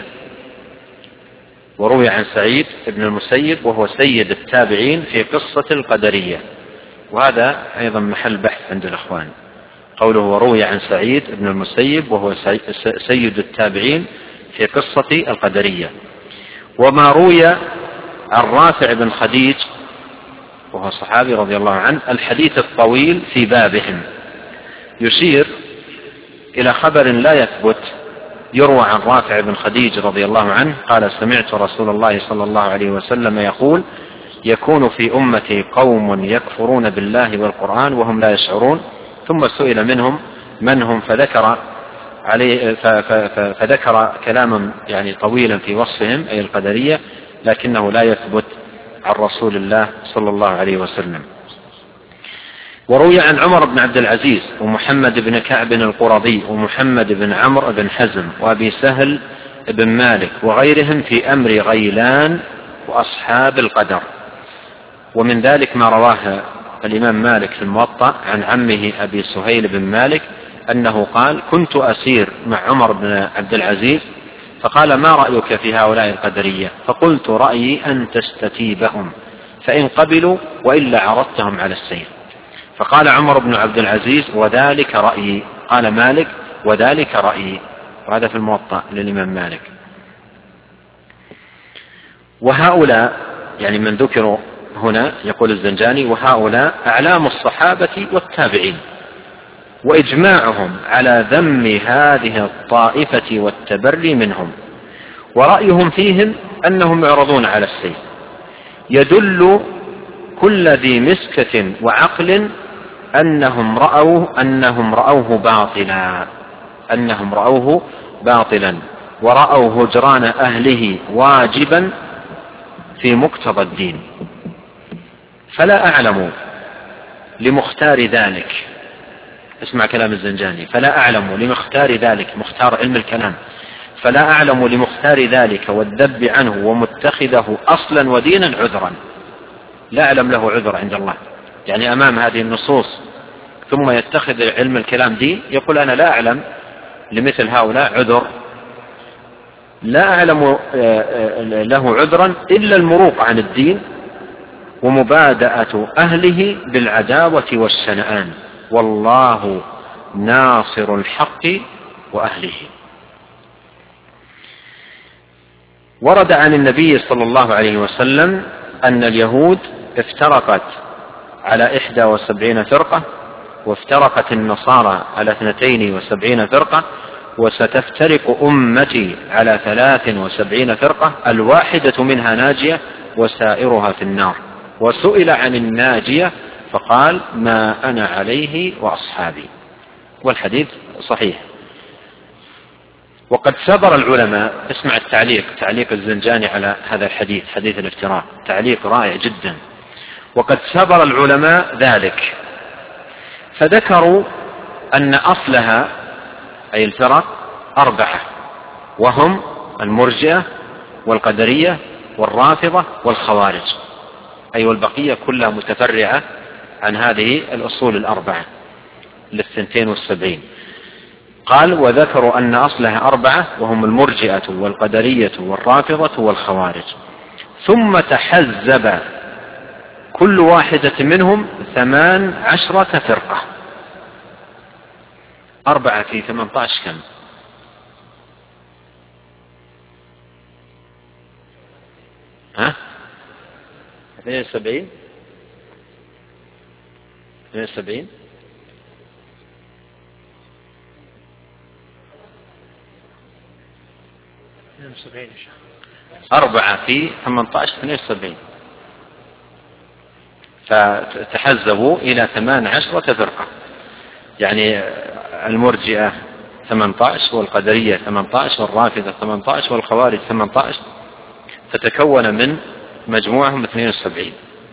وروي عن سعيد بن المسيب وهو سيد التابعين في قصة القدرية، وهذا أيضا محل بحث عند الأخوان، قوله وروي عن سعيد بن المسيب وهو سيد التابعين في قصة القدرية. وما روي عن رافع بن خديج وهو صحابي رضي الله عنه الحديث الطويل في بابهم يشير إلى خبر لا يثبت يروى عن رافع بن خديج رضي الله عنه قال سمعت رسول الله صلى الله عليه وسلم يقول يكون في أمتي قوم يكفرون بالله والقرآن وهم لا يشعرون، ثم سئل منهم من هم فذكر عليه فذكر كلاما يعني طويلا في وصفهم أي القدرية، لكنه لا يثبت عن رسول الله صلى الله عليه وسلم. وروي عن عمر بن عبد العزيز ومحمد بن كعب القرظي ومحمد بن عمرو بن حزم وأبي سهل بن مالك وغيرهم في أمر غيلان وأصحاب القدر. ومن ذلك ما رواه الإمام مالك في الموطأ عن عمه أبي سهيل بن مالك أنه قال كنت أسير مع عمر بن عبد العزيز فقال ما رأيك في هؤلاء القدرية؟ فقلت رأيي أن تستتيبهم فإن قبلوا وإلا عرضتهم على السير. فقال عمر بن عبد العزيز وذلك رأيي. قال مالك وذلك رأيي، وهذا في الموطأ للإمام مالك. وهؤلاء يعني من ذكروا هنا يقول الزنجاني وهؤلاء أعلام الصحابة والتابعين، وإجماعهم على ذم هذه الطائفة والتبري منهم، ورأيهم فيهم أنهم يعرضون على السيف يدل كل ذي مسكة وعقل أنهم رأوه أنهم رأوه باطلا أنهم رأوه باطلا ورأوا هجران أهله واجبا في مقتضى الدين. فلا أعلم لمختار ذلك، اسمع كلام الزنجاني، فلا أعلم لمختار ذلك، مختار علم الكلام، فلا أعلم لمختار ذلك والذب عنه ومتخذه أصلا ودينا عذرا، لا أعلم له عذر عند الله، يعني أمام هذه النصوص ثم يتخذ علم الكلام دين، يقول أنا لا أعلم لمثل هؤلاء عذر، لا أعلم له عذرا إلا المروق عن الدين ومبادأة أهله بالعداوة والشنآن، والله ناصر الحق وأهله. ورد عن النبي صلى الله عليه وسلم أن اليهود افترقت على إحدى وسبعين فرقة، وافترقت النصارى على اثنتين وسبعين فرقة، وستفترق أمتي على ثلاث وسبعين فرقة، الواحدة منها ناجية وسائرها في النار. وسئل عن الناجية فقال ما أنا عليه وأصحابي، والحديث صحيح. وقد سبر العلماء، اسمع التعليق، تعليق الزنجاني على هذا الحديث، حديث الافتراق، تعليق رائع جدا. وقد سبر العلماء ذلك فذكروا أن أصلها أي الفرق أربعة، وهم المرجئة والقدرية والرافضة والخوارج، أي والبقية كلها متفرعة عن هذه الأصول الأربعة للثنتين والسبعين. قال وذكروا أن أصلها أربعة، وهم المرجئة والقدرية والرافضة والخوارج، ثم تحزب كل واحدة منهم ثمان عشرة فرقة. أربعة في ثمانية عشر كم؟ ها؟ اثنين وسبعين اثنين وسبعين أربعة في ثمانية عشر اثنين وسبعين، فتحزبوا إلى ثمان عشرة فرقة، يعني المرجئة ثمانية عشر والقدرية ثمانية عشر والرافضة ثمانية عشر والخوارج ثمانية عشر، فتكون من مجموعهم اثنين وسبعين.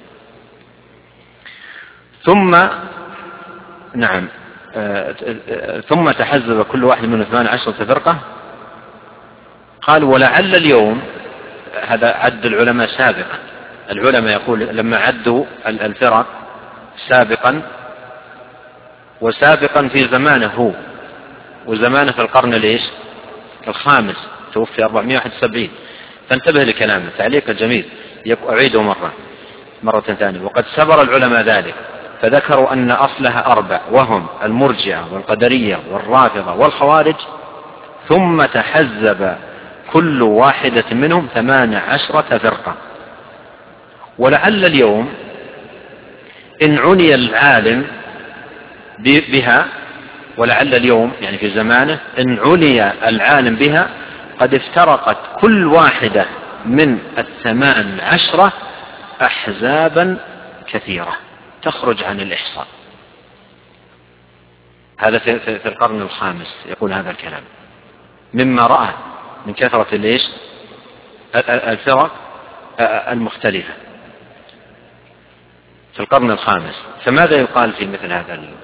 ثم نعم ثم تحزب كل واحد من ثمان عشرة فرقة. قال ولعل اليوم، هذا عد العلماء سابقا، العلماء يقول لما عدوا الفرق سابقا، وسابقا في زمانه هو، وزمانه في القرن ليش الخامس، توفي أربعمائة وواحد وسبعين. فانتبه لكلامه، تعليق جميل أعيده مرة مرة ثانية. وقد سبر العلماء ذلك فذكروا أن أصلها أربع، وهم المرجئة والقدرية والرافضة والخوارج، ثم تحزب كل واحدة منهم ثمان عشرة فرقة. ولعل اليوم إن عني العالم بها، ولعل اليوم يعني في زمانه إن عني العالم بها قد افترقت كل واحدة من الثمان عشرة أحزابا كثيرة تخرج عن الإحصاء. هذا في القرن الخامس يقول هذا الكلام، مما رأى من كثرة ليش الفرق المختلفة في القرن الخامس. فماذا يقال في مثل هذا اليوم؟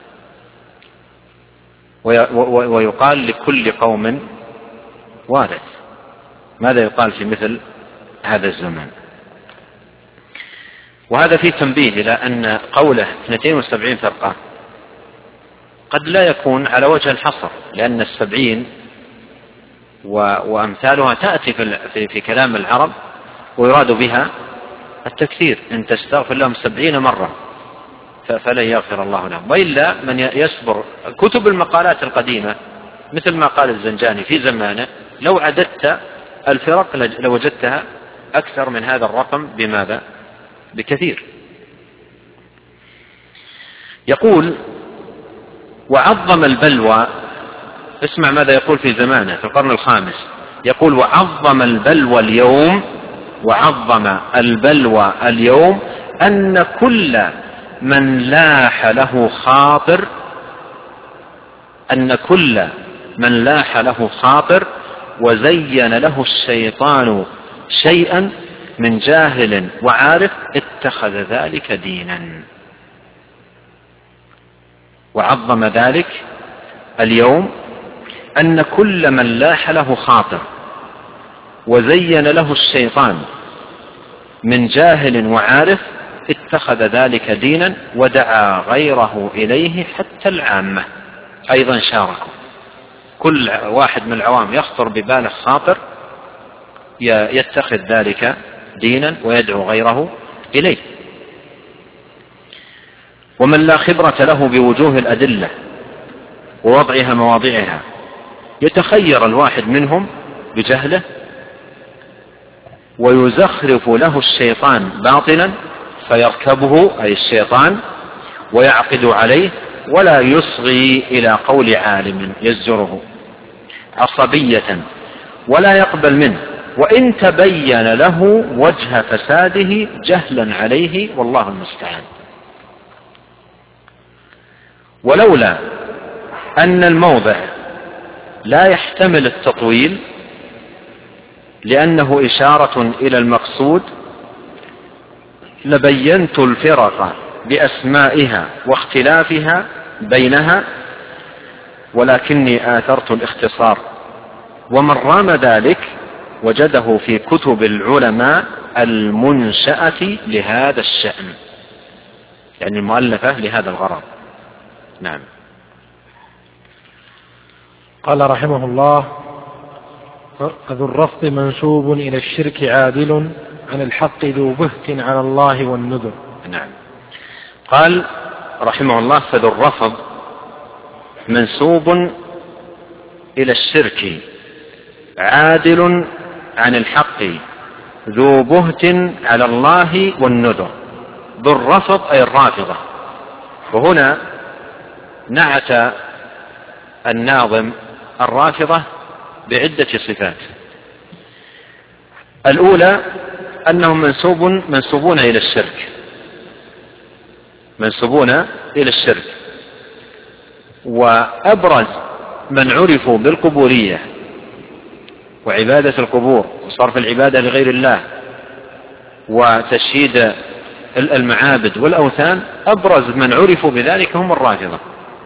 ويقال لكل قوم وارث، ماذا يقال في مثل هذا الزمان؟ وهذا فيه تنبيه إلى أن قوله اثنتين وسبعين فرقة قد لا يكون على وجه الحصر، لأن السبعين وأمثالها تأتي في, في كلام العرب ويراد بها التكثير، إن تستغفر لهم سبعين مرة فلن يغفر الله لهم. وإلا من يصبر كتب المقالات القديمة مثل ما قال الزنجاني في زمانه، لو عددت الفرق لوجدتها أكثر من هذا الرقم بماذا؟ بكثير. يقول وعظم البلوى، اسمع ماذا يقول في زمانه في القرن الخامس، يقول وعظم البلوى اليوم وعظم البلوى اليوم أن كل من لاح له خاطر أن كل من لاح له خاطر وزين له الشيطان شيئا من جاهل وعارف اتخذ ذلك دينا. وعظم ذلك اليوم أن كل من لاح له خاطر وزين له الشيطان من جاهل وعارف اتخذ ذلك دينا ودعا غيره إليه حتى العامة أيضا شاركوا. كل واحد من العوام يخطر بباله خاطر يتخذ ذلك دينا ويدعو غيره إليه. ومن لا خبرة له بوجوه الأدلة ووضعها مواضعها يتخير الواحد منهم بجهله ويزخرف له الشيطان باطلا فيركبه أي الشيطان ويعقد عليه ولا يصغي إلى قول عالم يزجره عصبية ولا يقبل منه وإن تبين له وجه فساده جهلا عليه والله المستعان. ولولا أن الموضع لا يحتمل التطويل لأنه إشارة إلى المقصود لبينت الفرق بأسمائها واختلافها بينها ولكني آثرت الاختصار. ومن رام ذلك وجده في كتب العلماء المنشأة لهذا الشأن يعني المؤلفة لهذا الغرض. نعم.
قال رحمه الله: فذو الرفض منسوب إلى الشرك عادل عن الحق ذو بهت على الله والنذر.
نعم. قال رحمه الله: فذو الرفض منسوب إلى الشرك عادل عن الحق ذو بهت على الله والنذر. ذو الرفض أي الرافضة. وهنا نعت الناظم الرافضة بعدة صفات. الأولى أنهم منسوب منسوبون إلى الشرك منسوبون إلى الشرك وأبرز من عرفوا بالقبورية وعبادة القبور وصرف العبادة لغير الله وتشييد المعابد والأوثان، أبرز من عرفوا بذلك هم الرافضة.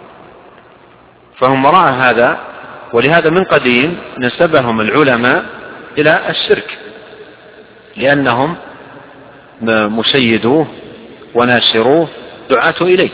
فهم وراء هذا، ولهذا من قديم نسبهم العلماء إلى الشرك لأنهم مشيدوه وناشروه دعاة إليه.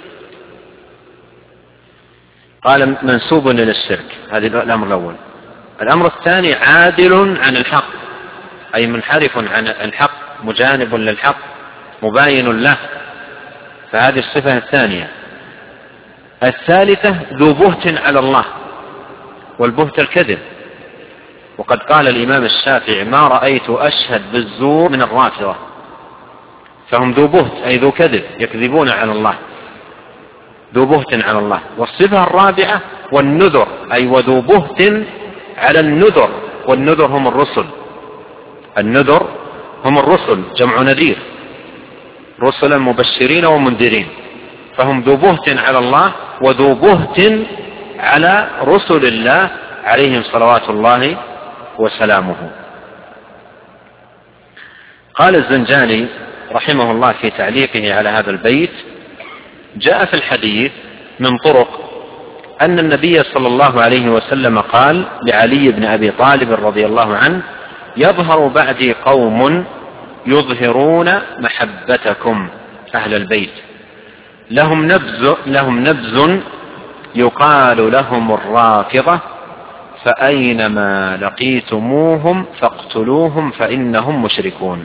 قال منسوب إلى الشرك، هذا الأمر الأول. الأمر الثاني عادل عن الحق أي منحرف عن الحق مجانب للحق مباين له، فهذه الصفة الثانية. الثالثة ذو بهت على الله، والبهت الكذب. وقد قال الإمام الشافعي: ما رأيت أشهد بالزور من الرافضة. فهم ذو بهت أي ذو كذب، يكذبون على الله، ذو بهت على الله. والصفة الرابعة والنذر أي وذو بهت على النذر، والنذر هم الرسل. النذر هم الرسل جمع نذير، رسلا مبشرين ومنذرين. فهم ذو بهت على الله وذو بهت على رسل الله عليهم صلوات الله وسلامه. قال الزنجاني رحمه الله في تعليقه على هذا البيت: جاء في الحديث من طرق أن النبي صلى الله عليه وسلم قال لعلي بن أبي طالب رضي الله عنه: يظهر بعدي قوم يظهرون محبتكم أهل البيت، لهم نبز, لهم نبز يقال لهم الرافضة، فأينما لقيتموهم فاقتلوهم فإنهم مشركون.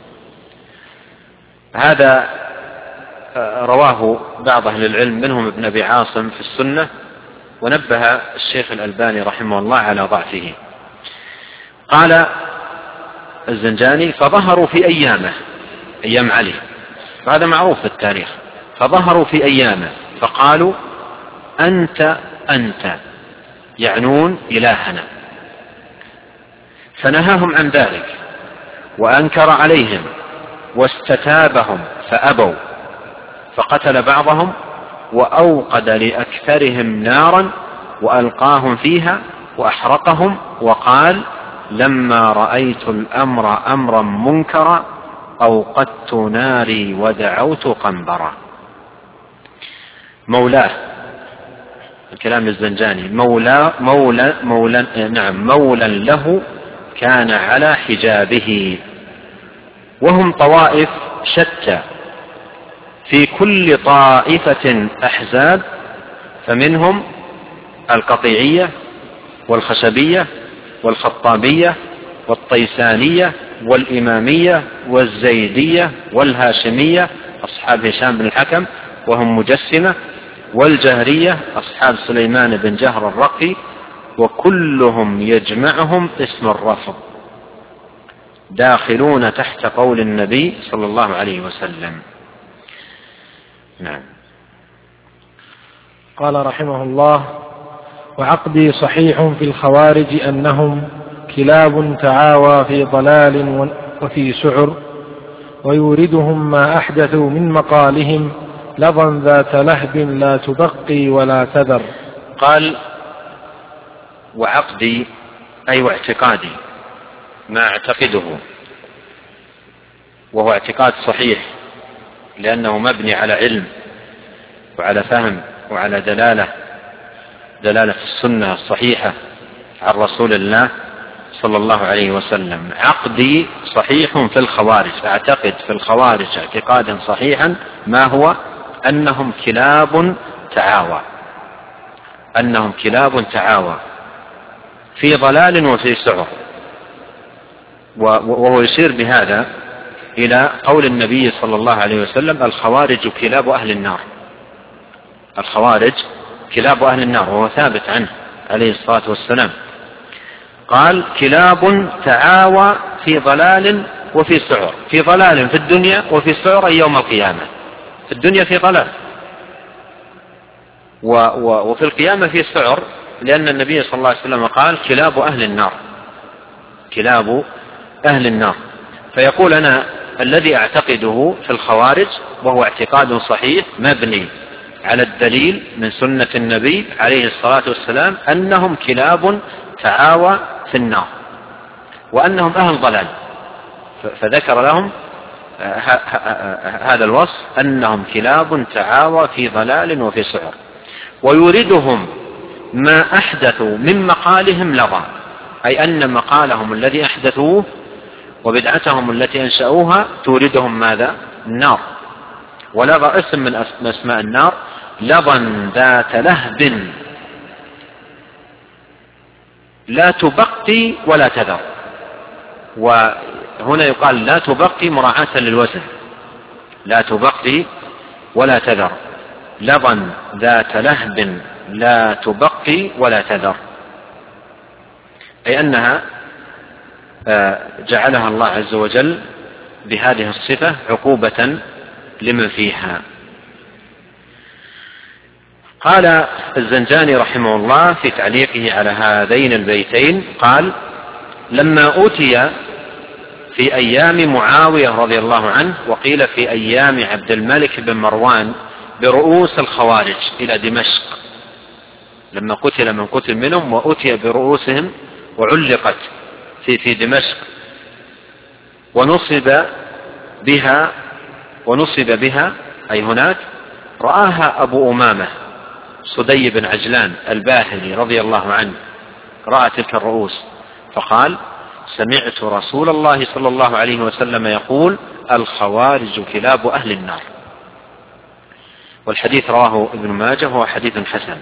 هذا رواه بعض أهل العلم منهم ابن أبي عاصم في السنة، ونبه الشيخ الألباني رحمه الله على ضعفه. قال الزنجاني: فظهروا في أيامه، أيام علي، وهذا معروف في التاريخ، فظهروا في أيامه فقالوا: أنت أنت، يعنون إلهنا، فنهاهم عن ذلك وأنكر عليهم واستتابهم فأبوا، فقتل بعضهم وأوقد لأكثرهم نارا وألقاهم فيها وأحرقهم، وقال: لما رأيت الأمر أمرا منكرا أوقدت ناري ودعوت قنبرا. مولاه، الكلام الزنجاني، مولى مولى مولى نعم مولى له كان على حجابه. وهم طوائف شتى، في كل طائفة أحزاب، فمنهم القطيعية والخشبية والخطابية والطيسانية والإمامية والزيدية والهاشمية أصحاب هشام بن الحكم وهم مجسمة، والجهرية أصحاب سليمان بن جهر الرقي، وكلهم يجمعهم اسم الرفض، داخلون تحت قول النبي صلى الله عليه وسلم. نعم.
قال رحمه الله: وعقدي صحيح في الخوارج أنهم كلاب تعاوى في ضلال وفي سعر، ويوردهم ما أحدثوا من مقالهم لظى ذات لهب لا تبقي ولا تذر.
قال: وعقدي أي واعتقادي، ما اعتقده، وهو اعتقاد صحيح لأنه مبني على علم وعلى فهم وعلى دلالة دلالة السنة الصحيحة عن رسول الله صلى الله عليه وسلم. عقدي صحيح في الخوارج، أعتقد في الخوارج اعتقادا صحيحا، ما هو؟ أنهم كلاب تعاوى، أنهم كلاب تعاوى في ضلال وفي سعر. وهو يشير بهذا إلى قول النبي صلى الله عليه وسلم: الخوارج كلاب أهل النار. الخوارج كلاب أهل النار، وهو ثابت عنه عليه الصلاة والسلام. قال: كلاب تعاوى في ضلال وفي سعر، في ضلال في الدنيا وفي سعر يوم القيامة. في الدنيا في ضلال، وفي القيامة في سعر، لأن النبي صلى الله عليه وسلم قال: كلاب أهل النار، كلاب أهل النار. فيقول: أنا الذي أعتقده في الخوارج، وهو اعتقاد صحيح مبني على الدليل من سنة النبي عليه الصلاة والسلام، أنهم كلاب تعاوى في النار، وأنهم أهل ضلال. فذكر لهم هذا الوصف، أنهم كلاب تعاوى في ضلال وفي سعر، ويوردهم ما أحدثوا من مقالهم لظى، أي أن مقالهم الذي أحدثوه وبدعتهم التي أنشأوها توردهم ماذا؟ النار. ولظى اسم من أسماء النار، لظى ذات لهب لا تبقي ولا تذر. وهنا يقال لا تبقي مراعاة للوزن، لا تبقي ولا تذر، لظى ذات لهب لا تبقي ولا تذر، أي أنها جعلها الله عز وجل بهذه الصفة عقوبة لمن فيها. قال الزنجاني رحمه الله في تعليقه على هذين البيتين، قال: لما أوتي في أيام معاوية رضي الله عنه، وقيل في أيام عبد الملك بن مروان، برؤوس الخوارج إلى دمشق، لما قتل من قتل منهم وأتي برؤوسهم وعلقت في في دمشق، ونصب بها ونصب بها أي هناك، رآها أبو أمامة صدي بن عجلان الباهلي رضي الله عنه، رأى تلك الرؤوس فقال: سمعت رسول الله صلى الله عليه وسلم يقول: الخوارج كلاب أهل النار. والحديث رواه ابن ماجه وهو حديث حسن.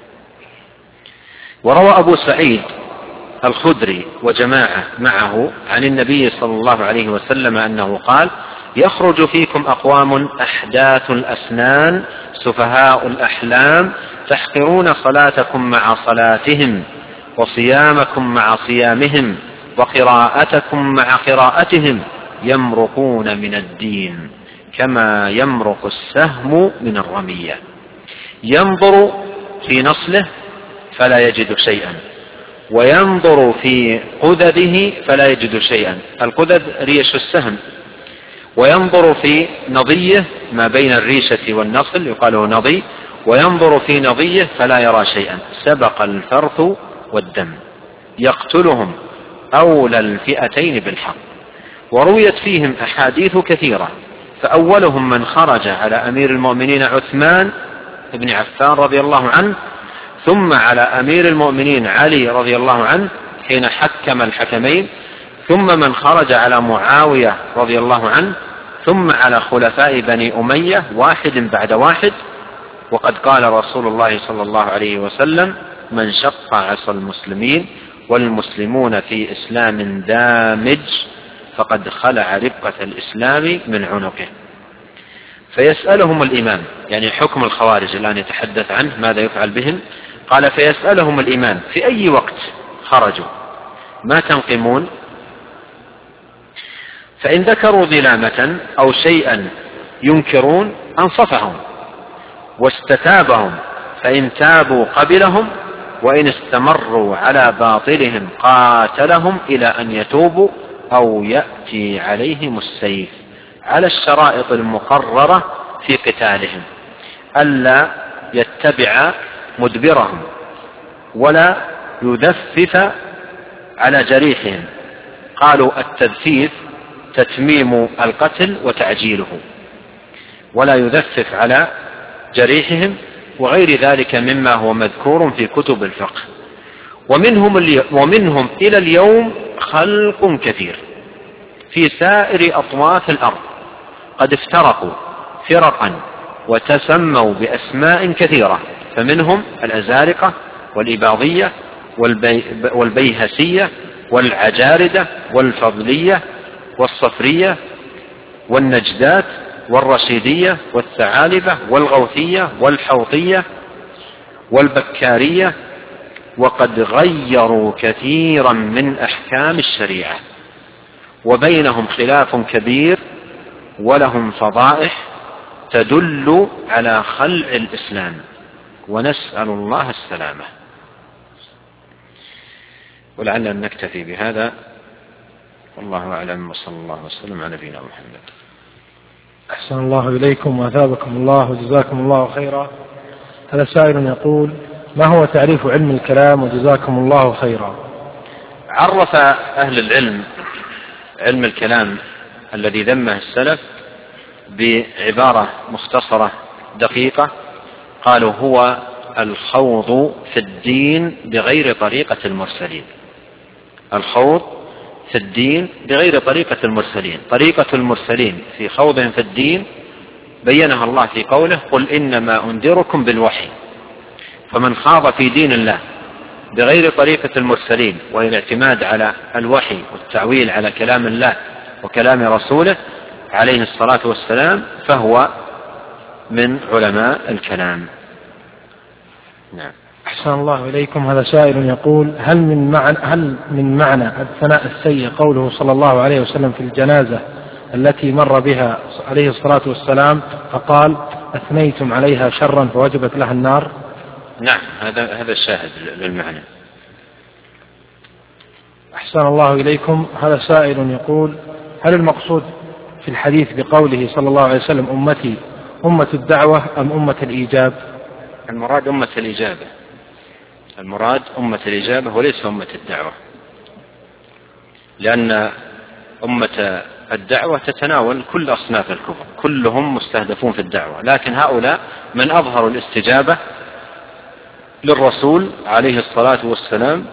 وروى أبو سعيد الخدري وجماعة معه عن النبي صلى الله عليه وسلم أنه قال: يخرج فيكم أقوام أحداث الأسنان سفهاء الأحلام، تحقرون صلاتكم مع صلاتهم، وصيامكم مع صيامهم، وقراءتكم مع قراءتهم، يمرقون من الدين كما يمرق السهم من الرمية، ينظر في نصله فلا يجد شيئا، وينظر في قدده فلا يجد شيئا. القدد ريش السهم، وينظر في نضيه ما بين الريشة والنصل يقال له نضي، وينظر في نضيه فلا يرى شيئا. سبق الفرث والدم يقتلهم أولى الفئتين بالحق. ورويت فيهم أحاديث كثيرة، فأولهم من خرج على أمير المؤمنين عثمان بن عفان رضي الله عنه، ثم على أمير المؤمنين علي رضي الله عنه حين حكم الحكمين، ثم من خرج على معاوية رضي الله عنه، ثم على خلفاء بني أمية واحد بعد واحد. وقد قال رسول الله صلى الله عليه وسلم: من شق عصا المسلمين والمسلمون في إسلام دامج فقد خلع ربقة الإسلام من عنقه. فيسألهم الإمام، يعني حكم الخوارج الآن يتحدث عنه ماذا يفعل بهم. قال: فيسألهم الإمام في أي وقت خرجوا، ما تنقمون؟ فإن ذكروا ظلامة أو شيئا ينكرون أنصفهم واستتابهم، فإن تابوا قبلهم، وإن استمروا على باطلهم قاتلهم إلى أن يتوبوا أو يأتي عليهم السيف، على الشرائط المقررة في قتالهم، ألا يتبع مدبرهم ولا يدفف على جريحهم. قالوا: التدفيف تتميم القتل وتعجيله، ولا يدفف على جريحهم، وغير ذلك مما هو مذكور في كتب الفقه. ومنهم, ومنهم إلى اليوم خلق كثير في سائر أطواف الأرض قد افترقوا فرقا وتسموا بأسماء كثيرة، فمنهم الأزارقة والإباضية والبي والبيهسية والعجاردة والفضلية والصفرية والنجدات والرشيدية والثعالبة والغوثية والحوطية والبكارية، وقد غيروا كثيرا من أحكام الشريعة، وبينهم خلاف كبير، ولهم فضائح تدل على خلع الإسلام، ونسأل الله السلامة. ولعلنا نكتفي بهذا، والله أعلم، وصلى الله وسلم على نبينا محمد.
أحسن الله إليكم وأثابكم الله وجزاكم الله خيرا. هذا سائل يقول: ما هو تعريف علم الكلام وجزاكم الله خيرا؟
عرف أهل العلم علم الكلام الذي ذمه السلف بعبارة مختصرة دقيقة، قالوا: هو الخوض في الدين بغير طريقة المرسلين. الخوض في الدين بغير طريقة المرسلين. طريقة المرسلين في خوضهم في الدين بينها الله في قوله: قل إنما أنذركم بالوحي. فمن خاض في دين الله بغير طريقة المرسلين، وهي الاعتماد على الوحي والتعويل على كلام الله وكلام رسوله عليه الصلاة والسلام، فهو من علماء الكلام. نعم.
أحسن الله إليكم. هذا سائل يقول: هل من معنى هل من معنى الثناء السيء قوله صلى الله عليه وسلم في الجنازة التي مر بها عليه الصلاة والسلام فقال: أثنيتم عليها شرا فوجبت لها النار؟
نعم، هذا هذا الشاهد للمعنى.
أحسن الله إليكم. هذا سائل يقول: هل المقصود في الحديث بقوله صلى الله عليه وسلم أمتي أمة الدعوة أم أمة الإجابة؟
المراد أمة الإجابة. المراد أمة الإجابة وليس أمة الدعوة، لأن أمة الدعوة تتناول كل أصناف الكفر، كلهم مستهدفون في الدعوة، لكن هؤلاء من أظهروا الاستجابة للرسول عليه الصلاة والسلام.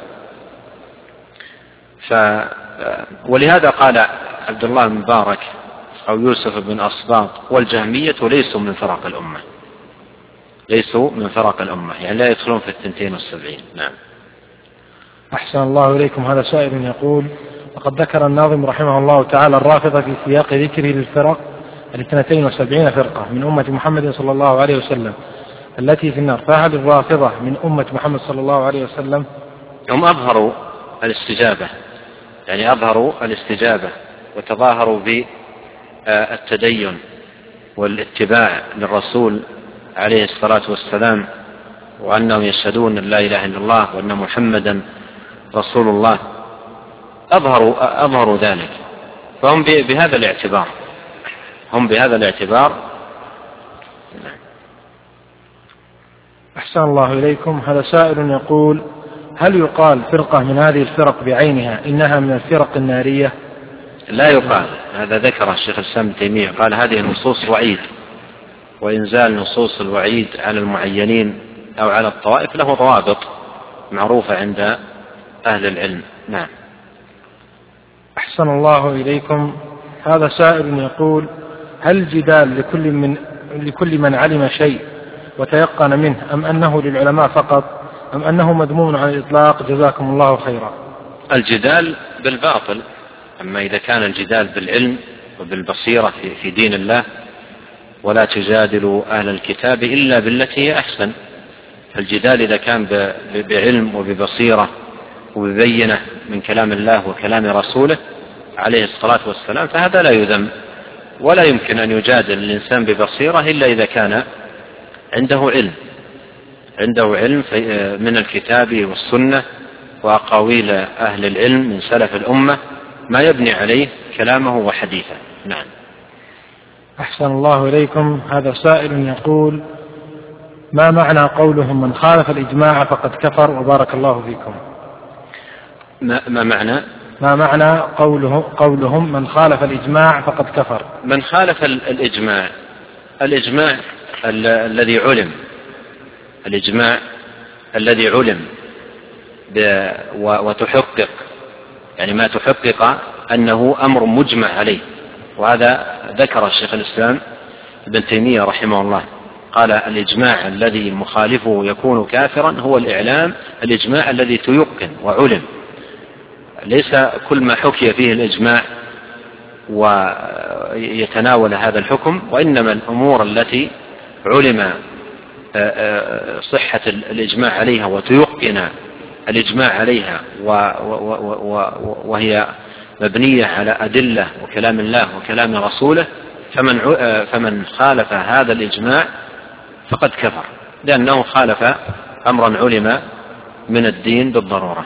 ف ولهذا قال عبد الله بن مبارك أو يوسف بن أصباط: والجهمية ليسوا من فرق الأمة، ليسوا من فرق الأمة، يعني لا يدخلون في الثنتين والسبعين. نعم.
أحسن الله إليكم. هذا سائل يقول: وقد ذكر الناظم رحمه الله تعالى الرافضة في سياق ذكره للفرق الاثنتين وسبعين فرقة من أمة محمد صلى الله عليه وسلم التي في النار، فهل الرافضة من أمة محمد صلى الله عليه وسلم؟
هم أظهروا الاستجابة، يعني أظهروا الاستجابة وتظاهروا بالتدين والاتباع للرسول عليه الصلاة والسلام، وأنهم يشهدون أن لا إله إلا الله وأن محمدا رسول الله أظهروا, أظهروا ذلك، فهم بهذا الاعتبار هم بهذا الاعتبار
أحسن الله إليكم. هذا سائل يقول: هل يقال فرقة من هذه الفرق بعينها إنها من الفرق النارية؟
لا يقال. هذا ذكر الشيخ الإسلام ابن تيمية، قال هذه نصوص وعيد، وإنزال نصوص الوعيد على المعينين أو على الطوائف له ضوابط معروفة عند أهل العلم. نعم.
أحسن الله إليكم. هذا سائل يقول: هل الجدال لكل من, لكل من علم شيء وتيقن منه، أم أنه للعلماء فقط، أم أنه مذموم على الإطلاق؟ جزاكم الله خيرا.
الجدال بالباطل، أما إذا كان الجدال بالعلم وبالبصيرة في دين الله، ولا تجادلوا أهل الكتاب إلا بالتي هي أحسن. الجدال إذا كان بعلم وببصيرة وببينة من كلام الله وكلام رسوله عليه الصلاة والسلام فهذا لا يذم، ولا يمكن أن يجادل الإنسان ببصيرة إلا إذا كان عنده علم عنده علم من الكتاب والسنة وأقاويل أهل العلم من سلف الأمة ما يبني عليه كلامه وحديثه. نعم.
أحسن الله إليكم. هذا سائل يقول: ما معنى قولهم من خالف الإجماع فقد كفر؟ وبارك الله فيكم.
ما, ما معنى
ما معنى قوله قولهم من خالف الإجماع فقد كفر؟
من خالف الإجماع الإجماع ال- الذي علم الإجماع الذي علم وتحقق، يعني ما تحقق أنه أمر مجمع عليه، وهذا ذكر الشيخ الإسلام ابن تيمية رحمه الله، قال الإجماع الذي مخالفه يكون كافرا هو الإعلام الإجماع الذي تيقن وعلم، ليس كل ما حكي فيه الإجماع ويتناول هذا الحكم، وإنما الأمور التي علم صحة الإجماع عليها وتيقن الإجماع عليها وهي مبنية على أدلة وكلام الله وكلام رسوله، فمن فمن خالف هذا الإجماع فقد كفر، لأنه خالف أمرا علم من الدين بالضرورة.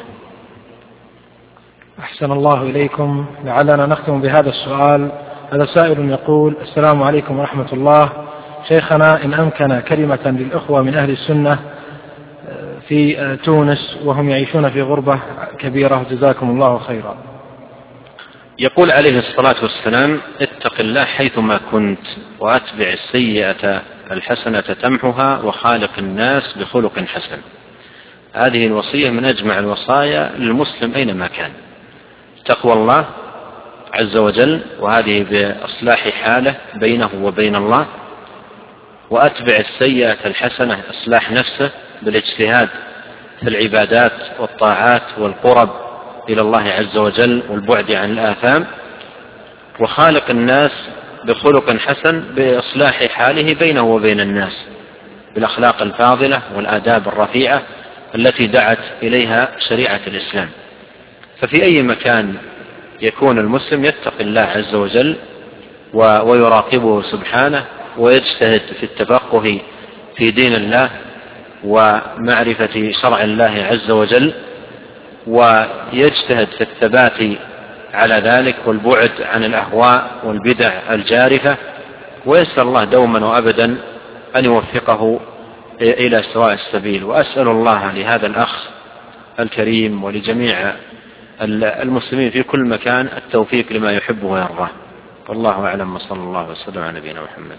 أحسن الله إليكم. لعلنا نختم بهذا السؤال. هذا سائل يقول: السلام عليكم ورحمة الله. شيخنا، إن أمكن كلمة للأخوة من أهل السنة في تونس وهم يعيشون في غربة كبيرة، جزاكم الله خيرا.
يقول عليه الصلاة والسلام: اتق الله حيثما كنت وأتبع السيئة الحسنة تمحها وخالق الناس بخلق حسن. هذه الوصية من أجمع الوصايا للمسلم أينما كان، تقوى الله عز وجل، وهذه بإصلاح حاله بينه وبين الله، وأتبع السيئة الحسنة إصلاح نفسه بالاجتهاد في العبادات والطاعات والقرب إلى الله عز وجل والبعد عن الآثام، وخالق الناس بخلق حسن بإصلاح حاله بينه وبين الناس بالأخلاق الفاضلة والآداب الرفيعة التي دعت إليها شريعة الإسلام. ففي أي مكان يكون المسلم يتقي الله عز وجل ويراقبه سبحانه، ويجتهد في التفقه في دين الله ومعرفة شرع الله عز وجل، ويجتهد في الثبات على ذلك والبعد عن الأهواء والبدع الجارفة، ويسأل الله دوما وأبدا أن يوفقه إلى سواء السبيل. وأسأل الله لهذا الأخ الكريم ولجميع المسلمين في كل مكان التوفيق لما يحب ويرضاه. والله أعلم، وصلى الله وسلم على نبينا محمد.